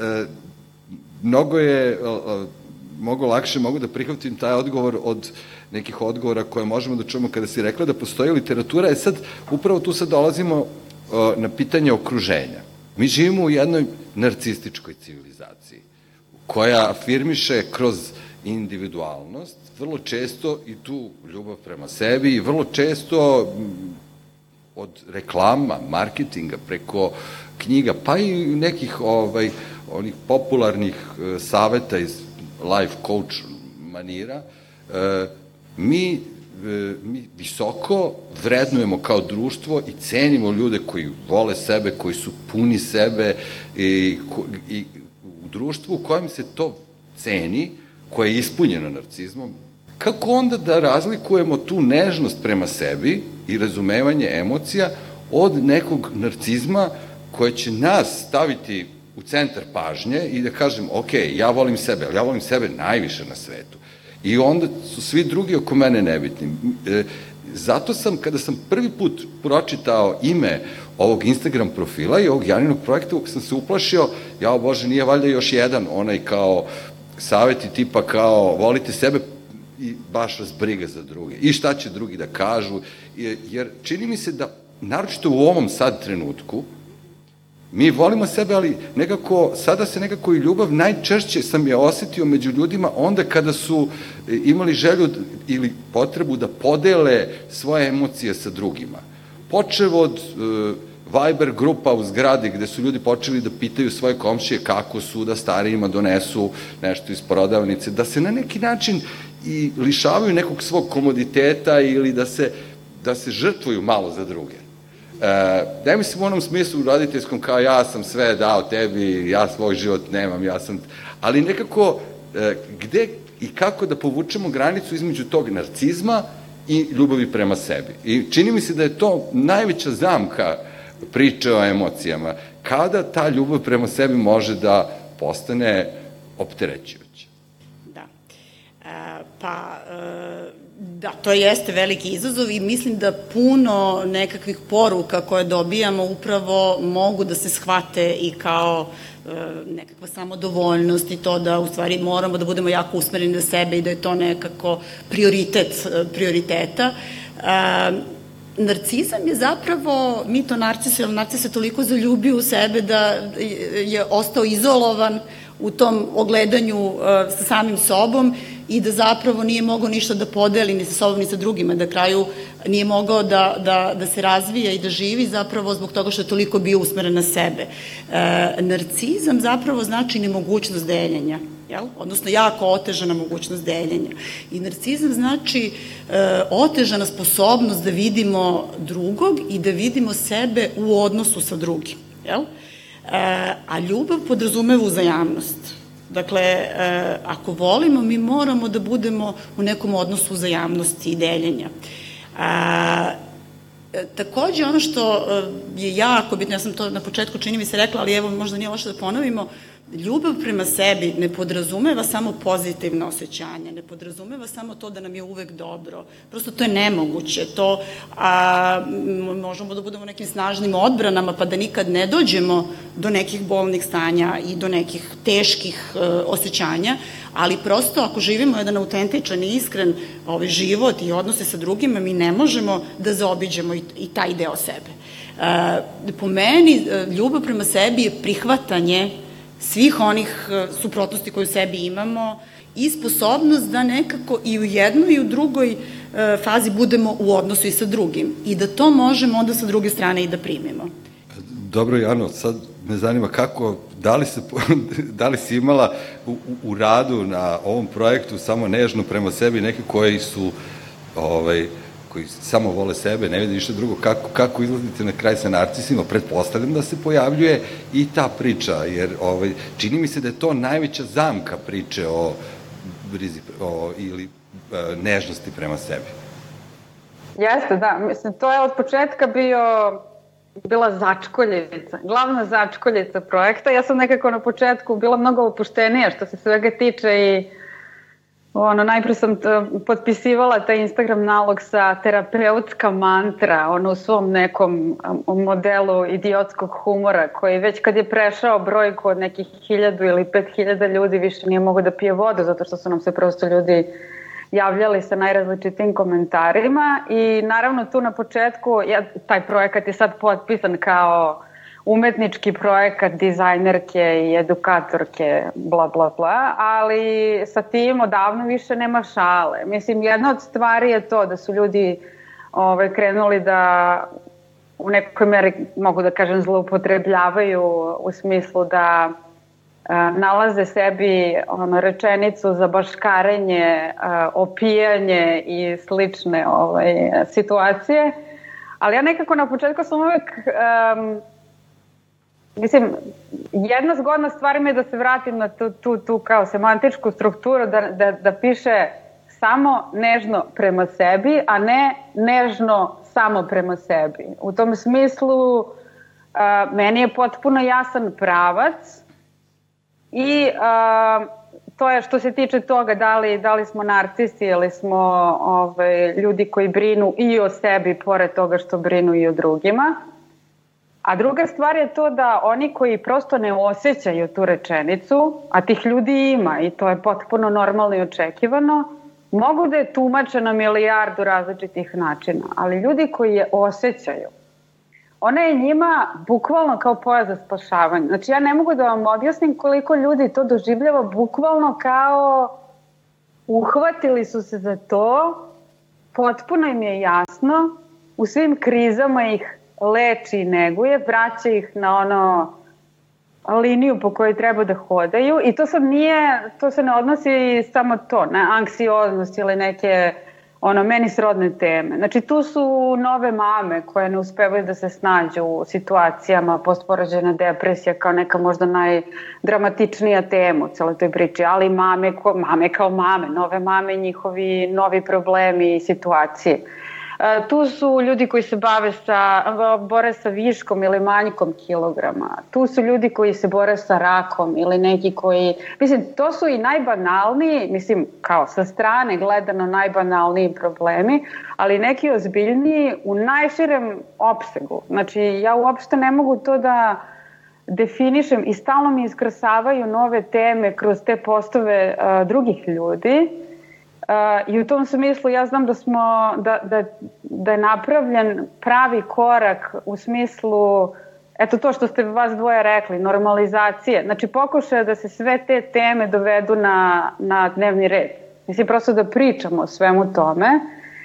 mnogo je, mnogo lakše mogu da prihvatim taj odgovor od nekih odgovora koje možemo da čujemo kada si rekla da postoji literatura. E sad, upravo tu sad dolazimo na pitanje okruženja. Mi živimo u jednoj narcističkoj civilizaciji koja afirmiše kroz individualnost vrlo često i tu ljubav prema sebi i vrlo često od reklama, marketinga, preko knjiga, pa i nekih ovaj, onih popularnih e, saveta iz life coach manira, e, mi, e, mi visoko vrednujemo kao društvo i cenimo ljude koji vole sebe, koji su puni sebe i, i u društvu u kojem se to ceni, koje je ispunjeno narcizmom, kako onda da razlikujemo tu nežnost prema sebi i razumevanje emocija od nekog narcizma koje će nas staviti u centar pažnje i da kažem, ok, ja volim sebe, ali ja volim sebe najviše na svetu. I onda su svi drugi oko mene nebitni. E, zato sam, kada sam prvi put pročitao ime ovog Instagram profila i ovog Janinog projekta, uvijek sam se uplašio, jao Bože, nije valjda još jedan onaj kao saveti tipa kao volite sebe i baš vas briga za druge. I šta će drugi da kažu, jer čini mi se da, naročito u ovom sad trenutku, mi volimo sebe, ali nekako, sada se nekako i ljubav najčešće sam je osetio među ljudima onda kada su imali želju ili potrebu da podele svoje emocije sa drugima. Počev od uh, Viber grupa u zgradi gde su ljudi počeli da pitaju svoje komšije kako su, da starijima donesu nešto iz prodavnice, da se na neki način i lišavaju nekog svog komoditeta ili da se, da se žrtvuju malo za druge. E, ne mislim u onom smislu roditeljskom kao ja sam sve dao tebi, ja svoj život nemam, ja sam... Ali nekako e, gde i kako da povučemo granicu između tog narcizma i ljubavi prema sebi. I čini mi se da je to najveća zamka priče o emocijama. Kada ta ljubav prema sebi može da postane opterećujuća? Da. E, pa... E... Da, to jeste veliki izazov i mislim da puno nekakvih poruka koje dobijamo upravo mogu da se shvate i kao e, nekakva samodovoljnost i to da u stvari moramo da budemo jako usmereni na sebe i da je to nekako prioritet prioriteta. E, narcizam je zapravo, mito narcisa, jer narcis se toliko zaljubio u sebe da je ostao izolovan u tom ogledanju uh, sa samim sobom i da zapravo nije mogao ništa da podeli ni sa sobom ni sa drugima, da kraju nije mogao da, da, da se razvija i da živi zapravo zbog toga što je toliko bio usmeren na sebe. E, narcizam zapravo znači nemogućnost deljenja, jel? Odnosno jako otežana mogućnost deljenja. I narcizam znači e, otežana sposobnost da vidimo drugog i da vidimo sebe u odnosu sa drugim, jel? E, a ljubav podrazumeva uzajamnost. Dakle, e, ako volimo, mi moramo da budemo u nekom odnosu uzajamnosti i deljenja. A, e, takođe, ono što je jako bitno, ja sam to na početku čini mi se rekla, ali evo možda nije loše da ponovimo, ljubav prema sebi ne podrazumeva samo pozitivno osjećanje, ne podrazumeva samo to da nam je uvek dobro. Prosto to je nemoguće. To, a, možemo da budemo nekim snažnim odbranama pa da nikad ne dođemo do nekih bolnih stanja i do nekih teških e, osjećanja, ali prosto ako živimo jedan autentičan i iskren ovaj život i odnose sa drugima, mi ne možemo da zaobiđemo i, i taj deo sebe. E, po meni, ljubav prema sebi je prihvatanje svih onih suprotnosti koje u sebi imamo i sposobnost da nekako i u jednoj i u drugoj fazi budemo u odnosu i sa drugim i da to možemo onda sa druge strane i da primimo. Dobro, Jano, sad me zanima kako, da li, se, da li si imala u, u radu na ovom projektu samo nežno prema sebi neki koji su ovaj, koji samo vole sebe, ne vidi ništa drugo, kako, kako izlazite na kraj sa narcisima, pretpostavljam da se pojavljuje i ta priča, jer ovaj, čini mi se da je to najveća zamka priče o brizi o, ili e, nežnosti prema sebi. Jeste, da, mislim, to je od početka bio, bila začkoljica, glavna začkoljica projekta. Ja sam nekako na početku bila mnogo opuštenija što se svega tiče i ono, najpre sam potpisivala taj Instagram nalog sa terapeutska mantra, ono u svom nekom modelu idiotskog humora, koji već kad je prešao brojku od nekih hiljadu ili pet hiljada ljudi više nije mogo da pije vodu, zato što su nam se prosto ljudi javljali sa najrazličitim komentarima i naravno tu na početku, ja, taj projekat je sad potpisan kao umetnički projekat dizajnerke i edukatorke, bla, bla, bla, ali sa tim odavno više nema šale. Mislim, jedna od stvari je to da su ljudi ove, krenuli da u nekoj meri, mogu da kažem, zloupotrebljavaju u smislu da a, nalaze sebi ono, rečenicu za baškarenje, a, opijanje i slične ovaj, situacije. Ali ja nekako na početku sam uvek... Um, Mislim, jedna zgodna stvar mi je da se vratim na tu, tu, tu kao semantičku strukturu, da, da, da piše samo nežno prema sebi, a ne nežno samo prema sebi. U tom smislu, a, meni je potpuno jasan pravac i a, to je što se tiče toga da li, da li smo narcisi ili smo ove, ljudi koji brinu i o sebi, pored toga što brinu i o drugima. A druga stvar je to da oni koji prosto ne osjećaju tu rečenicu, a tih ljudi ima i to je potpuno normalno i očekivano, mogu da je tumače na milijardu različitih načina, ali ljudi koji je osjećaju, ona je njima bukvalno kao pojas za spašavanje. Znači ja ne mogu da vam objasnim koliko ljudi to doživljava bukvalno kao uhvatili su se za to, potpuno im je jasno, u svim krizama ih leči i neguje, vraća ih na ono liniju po kojoj treba da hodaju i to sad nije, to se ne odnosi samo to, na anksioznost ili neke ono, meni srodne teme. Znači, tu su nove mame koje ne uspevaju da se snađu u situacijama postporođajne depresije kao neka možda najdramatičnija tema u celoj toj priči, ali mame, ko, mame kao mame, nove mame, njihovi novi problemi i situacije. Tu su ljudi koji se bave sa, bore sa viškom ili manjkom kilograma. Tu su ljudi koji se bore sa rakom ili neki koji... Mislim, to su i najbanalniji, mislim, kao sa strane gledano najbanalniji problemi, ali neki ozbiljniji u najširem opsegu. Znači, ja uopšte ne mogu to da definišem i stalno mi iskrsavaju nove teme kroz te postove uh, drugih ljudi. Uh, I u tom smislu ja znam da smo, da, da, da je napravljen pravi korak u smislu, eto to što ste vas dvoje rekli, normalizacije. Znači pokušaja da se sve te teme dovedu na, na dnevni red. Mislim prosto da pričamo o svemu tome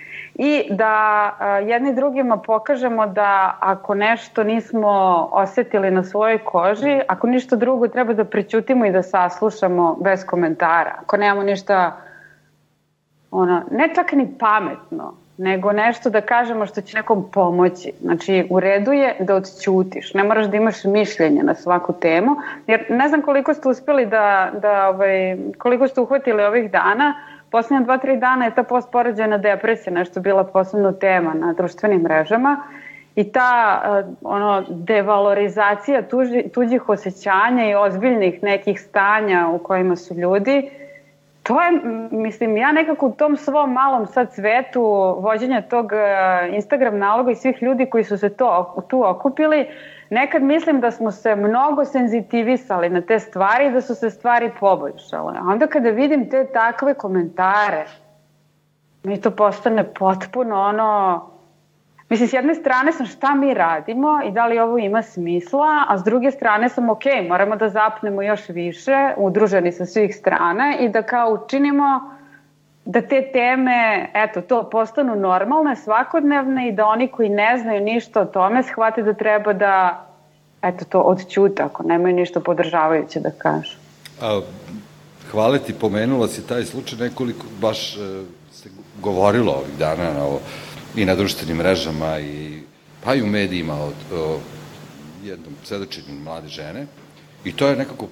i da uh, jedni drugima pokažemo da ako nešto nismo osetili na svojoj koži, ako ništa drugo treba da prećutimo i da saslušamo bez komentara. Ako nemamo ništa... Ono, ne čak ni pametno, nego nešto da kažemo što će nekom pomoći. Znači, u redu je da odćutiš, ne moraš da imaš mišljenje na svaku temu, jer ne znam koliko ste uspeli da, da ovaj, koliko ste uhvatili ovih dana, poslednja dva, tri dana je ta postporođajna depresija nešto bila posebna tema na društvenim mrežama i ta ono, devalorizacija tuži, tuđih osjećanja i ozbiljnih nekih stanja u kojima su ljudi. To je, mislim, ja nekako u tom svom malom sad svetu vođenja tog Instagram naloga i svih ljudi koji su se to, tu okupili, nekad mislim da smo se mnogo senzitivisali na te stvari i da su se stvari poboljšale. A onda kada vidim te takve komentare, mi to postane potpuno ono... Mislim, s jedne strane sam šta mi radimo i da li ovo ima smisla, a s druge strane sam ok, moramo da zapnemo još više, udruženi sa svih strana i da kao učinimo da te teme, eto, to postanu normalne, svakodnevne i da oni koji ne znaju ništa o tome shvate da treba da, eto, to odćute ako nemaju ništa podržavajuće da kažu. A, hvala ti, pomenula si taj slučaj, nekoliko baš e, se govorilo ovih dana na ovo, i na društvenim mrežama i pa i u medijima o, o jednom svedočenju mlade žene i to je nekako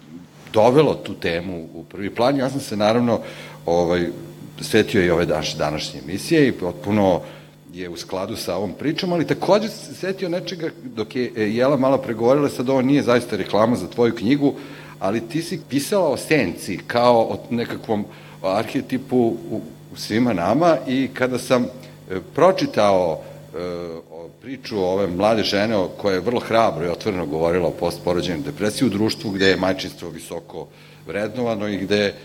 dovelo tu temu u prvi plan. Ja sam se naravno ovaj, svetio i ove daš, današnje emisije i potpuno je u skladu sa ovom pričom, ali takođe se svetio nečega dok je Jela malo pregovorila, sad ovo nije zaista reklama za tvoju knjigu, ali ti si pisala o senci kao o nekakvom arhetipu u, u svima nama i kada sam pročitao e, priču ove mlade žene koja je vrlo hrabro i otvoreno govorila o postporođajnoj depresiji u društvu gde je majčinstvo visoko vrednovano i gde e,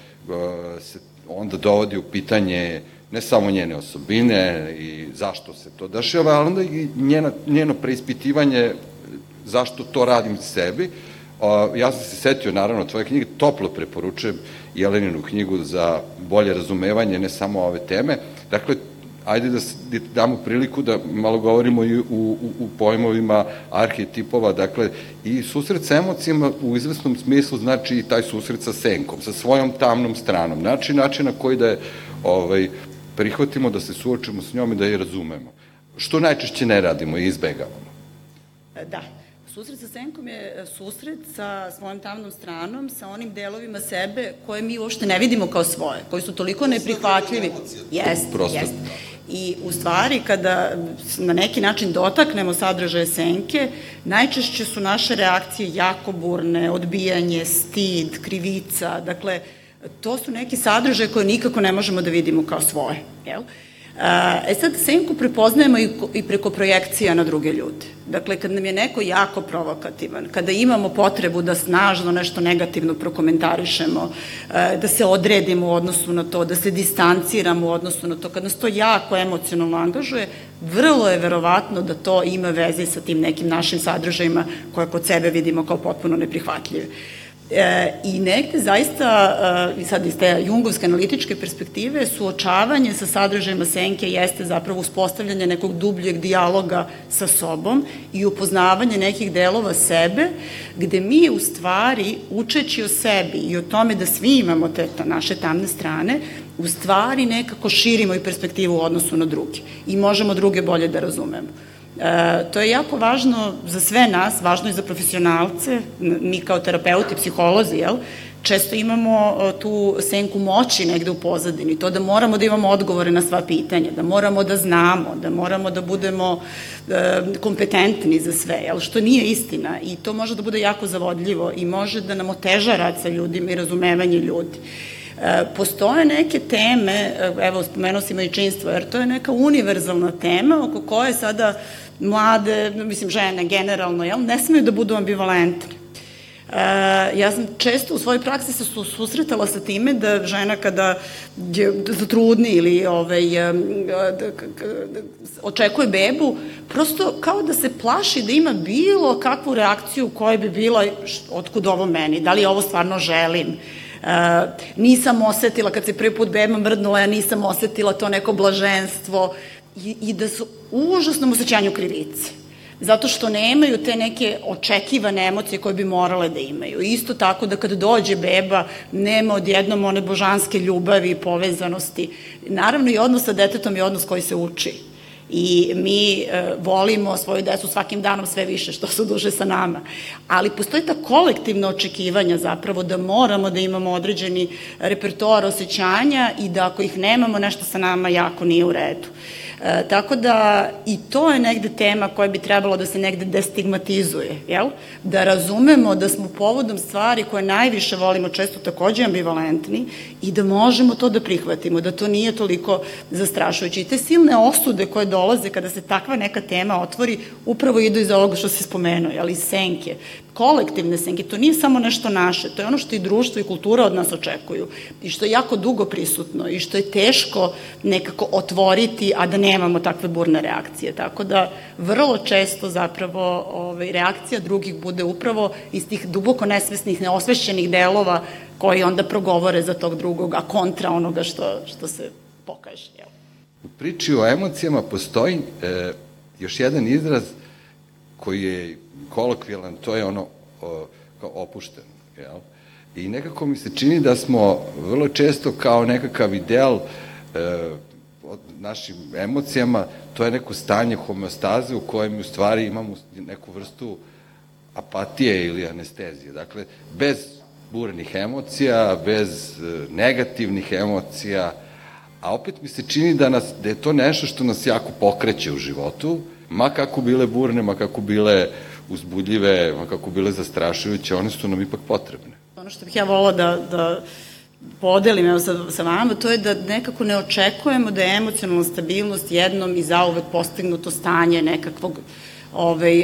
se onda dovodi u pitanje ne samo njene osobine i zašto se to dešava, ali onda i njena, njeno preispitivanje zašto to radim sebi. E, ja sam se setio naravno tvoje knjige, toplo preporučujem Jeleninu knjigu za bolje razumevanje ne samo ove teme. Dakle, ajde da damo priliku da malo govorimo i u, u, u pojmovima arhetipova, dakle, i susret sa emocijama u izvesnom smislu znači i taj susret sa senkom, sa svojom tamnom stranom, znači način na koji da je ovaj, prihvatimo, da se suočimo s njom i da je razumemo. Što najčešće ne radimo i izbegavamo. Da. Susret sa senkom je susret sa svojom tamnom stranom, sa onim delovima sebe koje mi uopšte ne vidimo kao svoje, koji su toliko neprihvatljivi. Jeste, jeste. I u stvari kada na neki način dotaknemo sadržaje senke, najčešće su naše reakcije jako burne, odbijanje, stid, krivica, dakle, to su neki sadržaje koje nikako ne možemo da vidimo kao svoje, jel? E sad, senku prepoznajemo i preko projekcija na druge ljude. Dakle, kad nam je neko jako provokativan, kada imamo potrebu da snažno nešto negativno prokomentarišemo, da se odredimo u odnosu na to, da se distanciramo u odnosu na to, kad nas to jako emocionalno angažuje, vrlo je verovatno da to ima veze sa tim nekim našim sadržajima koje kod sebe vidimo kao potpuno neprihvatljive. E, I negde zaista, e, sad iz te jungovske analitičke perspektive, suočavanje sa sadržajima senke jeste zapravo uspostavljanje nekog dubljeg dijaloga sa sobom i upoznavanje nekih delova sebe, gde mi u stvari, učeći o sebi i o tome da svi imamo te naše tamne strane, u stvari nekako širimo i perspektivu u odnosu na druge i možemo druge bolje da razumemo. E, to je jako važno za sve nas, važno i za profesionalce, mi kao terapeuti, psiholozi, jel? Često imamo tu senku moći negde u pozadini, to da moramo da imamo odgovore na sva pitanja, da moramo da znamo, da moramo da budemo e, kompetentni za sve, jel? Što nije istina i to može da bude jako zavodljivo i može da nam oteža rad sa ljudima i razumevanje ljudi. E, postoje neke teme, evo spomenuo si majčinstvo, jer to je neka univerzalna tema oko koje sada mlade, mislim žene generalno, jel, ne smeju da budu ambivalentne. E, ja sam često u svojoj praksi se susretala sa time da žena kada je zatrudni ili ovaj, očekuje bebu, prosto kao da se plaši da ima bilo kakvu reakciju koja bi bila otkud ovo meni, da li ovo stvarno želim. Uh, nisam osetila, kad se prvi put beba mrdnula, ja nisam osetila to neko blaženstvo i, i da su u užasnom osjećanju krivice. Zato što nemaju te neke očekivane emocije koje bi morale da imaju. Isto tako da kad dođe beba, nema odjednom one božanske ljubavi i povezanosti. Naravno i odnos sa detetom je odnos koji se uči. I mi e, volimo svoju decu svakim danom sve više što su duže sa nama. Ali postoji ta kolektivna očekivanja zapravo da moramo da imamo određeni repertoar osjećanja i da ako ih nemamo nešto sa nama jako nije u redu. E, tako da i to je negde tema koja bi trebalo da se negde destigmatizuje, jel? Da razumemo da smo povodom stvari koje najviše volimo često takođe ambivalentni i da možemo to da prihvatimo, da to nije toliko zastrašujuće. I te silne osude koje dolaze kada se takva neka tema otvori upravo idu iz ovoga što se spomenuo, jel? Iz senke. Kolektivne senke, to nije samo nešto naše, to je ono što i društvo i kultura od nas očekuju i što je jako dugo prisutno i što je teško nekako otvoriti, a da nemamo takve burne reakcije. Tako da vrlo često zapravo ovaj, reakcija drugih bude upravo iz tih duboko nesvesnih, neosvešćenih delova koji onda progovore za tog drugog, a kontra onoga što, što se pokaže. Jel? U priči o emocijama postoji e, još jedan izraz koji je kolokvijalan, to je ono o, kao opušteno, jel? I nekako mi se čini da smo vrlo često kao nekakav ideal e, od našim emocijama, to je neko stanje homeostaze u kojem u stvari imamo neku vrstu apatije ili anestezije. Dakle, bez burnih emocija, bez e, negativnih emocija, a opet mi se čini da, nas, da je to nešto što nas jako pokreće u životu, ma kako bile burne, ma kako bile uzbudljive, ma kako bile zastrašujuće, one su nam ipak potrebne. Ono što bih ja volila da, da podelim evo, sa, sa vama, to je da nekako ne očekujemo da je emocionalna stabilnost jednom i zauvek postignuto stanje nekakvog ovaj,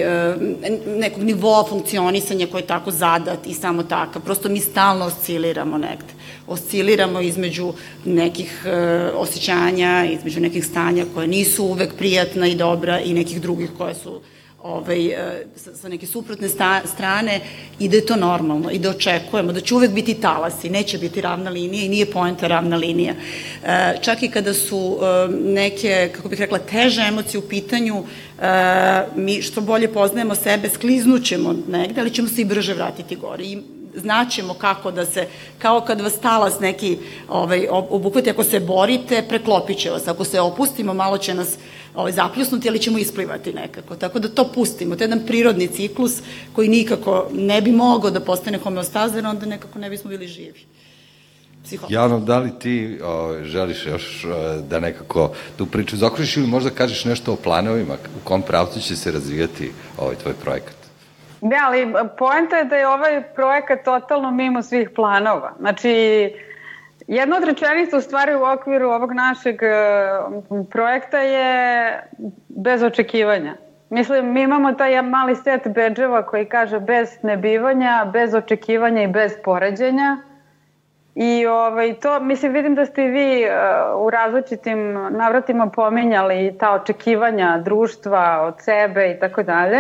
nekog nivoa funkcionisanja koji je tako zadat i samo takav. Prosto mi stalno osciliramo negde. Osciliramo između nekih e, osjećanja, između nekih stanja koje nisu uvek prijatna i dobra i nekih drugih koje su ovaj, e, sa, sa neke suprotne sta, strane i da je to normalno i da očekujemo da će uvek biti talasi, neće biti ravna linija i nije poenta ravna linija. E, čak i kada su e, neke, kako bih rekla, teže emocije u pitanju, e, mi što bolje poznajemo sebe, skliznućemo negde, ali ćemo se i brže vratiti gore. I znaćemo kako da se, kao kad vas talas neki ovaj, obuhvati, ako se borite, preklopit će vas. Ako se opustimo, malo će nas ovaj, zapljusnuti, ali ćemo isplivati nekako. Tako da to pustimo. To je jedan prirodni ciklus koji nikako ne bi mogao da postane homeostaza, jer onda nekako ne bismo bili živi. Psiholog. Javno, da li ti o, želiš još o, da nekako tu priču zaokružiš ili možda kažeš nešto o planovima, u kom pravcu će se razvijati ovaj tvoj projekat? Ne, ali poenta je da je ovaj projekat totalno mimo svih planova. Znači, jedna od rečenica u stvari u okviru ovog našeg projekta je bez očekivanja. Mislim, mi imamo taj mali set bedževa koji kaže bez nebivanja, bez očekivanja i bez poređenja. I ovaj, to, mislim, vidim da ste i vi uh, u različitim navratima pominjali ta očekivanja društva od sebe i tako dalje.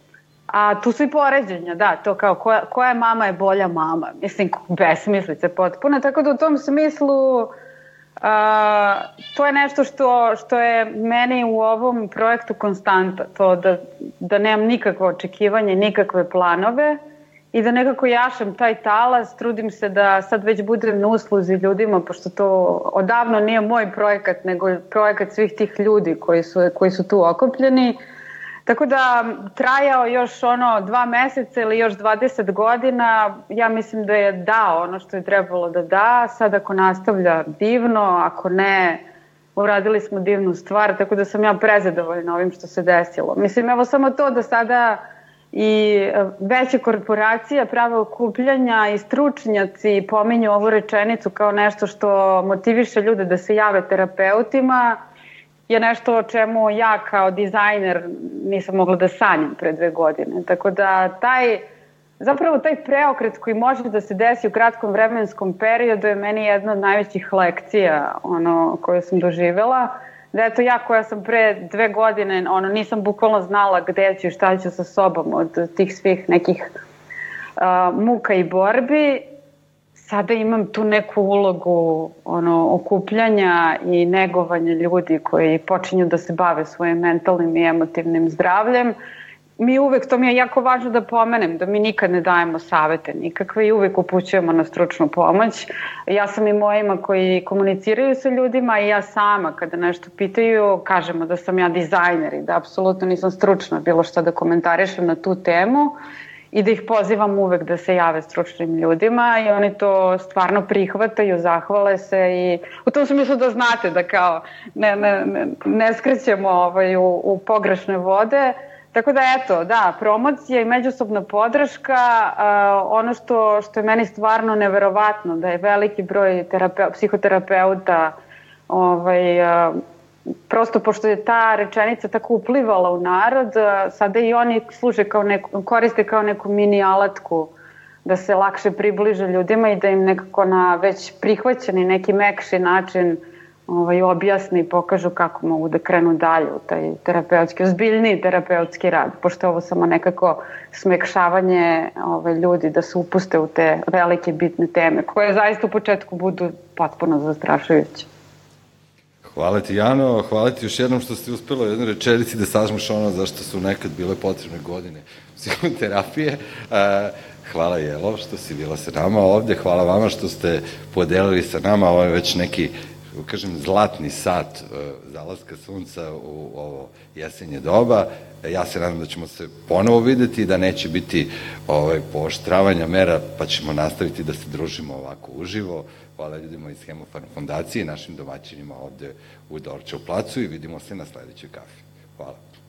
A tu su i poređenja, da, to kao koja, koja mama je bolja mama. Mislim, besmislice potpuno. Tako da u tom smislu a, to je nešto što, što je meni u ovom projektu konstanta. To da, da nemam nikakve očekivanje, nikakve planove i da nekako jašem taj talas, trudim se da sad već budem na usluzi ljudima, pošto to odavno nije moj projekat, nego je projekat svih tih ljudi koji su, koji su tu okupljeni. Tako da trajao još ono dva meseca ili još dvadeset godina, ja mislim da je dao ono što je trebalo da da. Sad ako nastavlja divno, ako ne, uradili smo divnu stvar, tako da sam ja prezadovoljna ovim što se desilo. Mislim, evo samo to da sada i veće korporacije prave okupljanja i stručnjaci pominju ovu rečenicu kao nešto što motiviše ljude da se jave terapeutima, je nešto o čemu ja kao dizajner nisam mogla da sanjam pre dve godine. Tako da taj, zapravo taj preokret koji može da se desi u kratkom vremenskom periodu je meni jedna od najvećih lekcija ono, koje sam doživjela. Da eto ja koja sam pre dve godine ono, nisam bukvalno znala gde ću i šta ću sa sobom od tih svih nekih uh, muka i borbi, sada imam tu neku ulogu ono, okupljanja i negovanja ljudi koji počinju da se bave svojim mentalnim i emotivnim zdravljem. Mi uvek, to mi je jako važno da pomenem, da mi nikad ne dajemo savete nikakve i uvek upućujemo na stručnu pomoć. Ja sam i mojima koji komuniciraju sa ljudima i ja sama kada nešto pitaju, kažemo da sam ja dizajner i da apsolutno nisam stručna bilo šta da komentarišem na tu temu i da ih pozivam uvek da se jave stručnim ljudima i oni to stvarno prihvataju, zahvale se i u tom smislu da znate da kao ne, ne, ne, ne skrećemo ovaj, u, u pogrešne vode. Tako da eto, da, promocija i međusobna podrška, uh, ono što, što je meni stvarno neverovatno, da je veliki broj terape, psihoterapeuta, ovaj, uh, prosto pošto je ta rečenica tako uplivala u narod, uh, sada i oni služe kao neku, koriste kao neku mini alatku da se lakše približe ljudima i da im nekako na već prihvaćeni neki mekši način ovaj, objasni i pokažu kako mogu da krenu dalje u taj terapeutski, ozbiljniji terapeutski rad, pošto je ovo samo nekako smekšavanje ovaj, ljudi da se upuste u te velike bitne teme, koje zaista u početku budu potpuno zastrašujuće. Hvala ti, Jano, hvala ti još jednom što ste uspela u jednoj rečenici da sažmeš ono zašto su nekad bile potrebne godine psihoterapije. Hvala, Jelo, što si bila sa nama ovde, hvala vama što ste podelili sa nama, ovo je već neki kažem, zlatni sat uh, zalaska sunca u ovo jesenje doba. Ja se nadam da ćemo se ponovo videti, da neće biti ovaj, pooštravanja mera, pa ćemo nastaviti da se družimo ovako uživo. Hvala ljudima iz Hemofarm fondacije, našim domaćinima ovde u Dorčevu placu i vidimo se na sledećoj kafi. Hvala.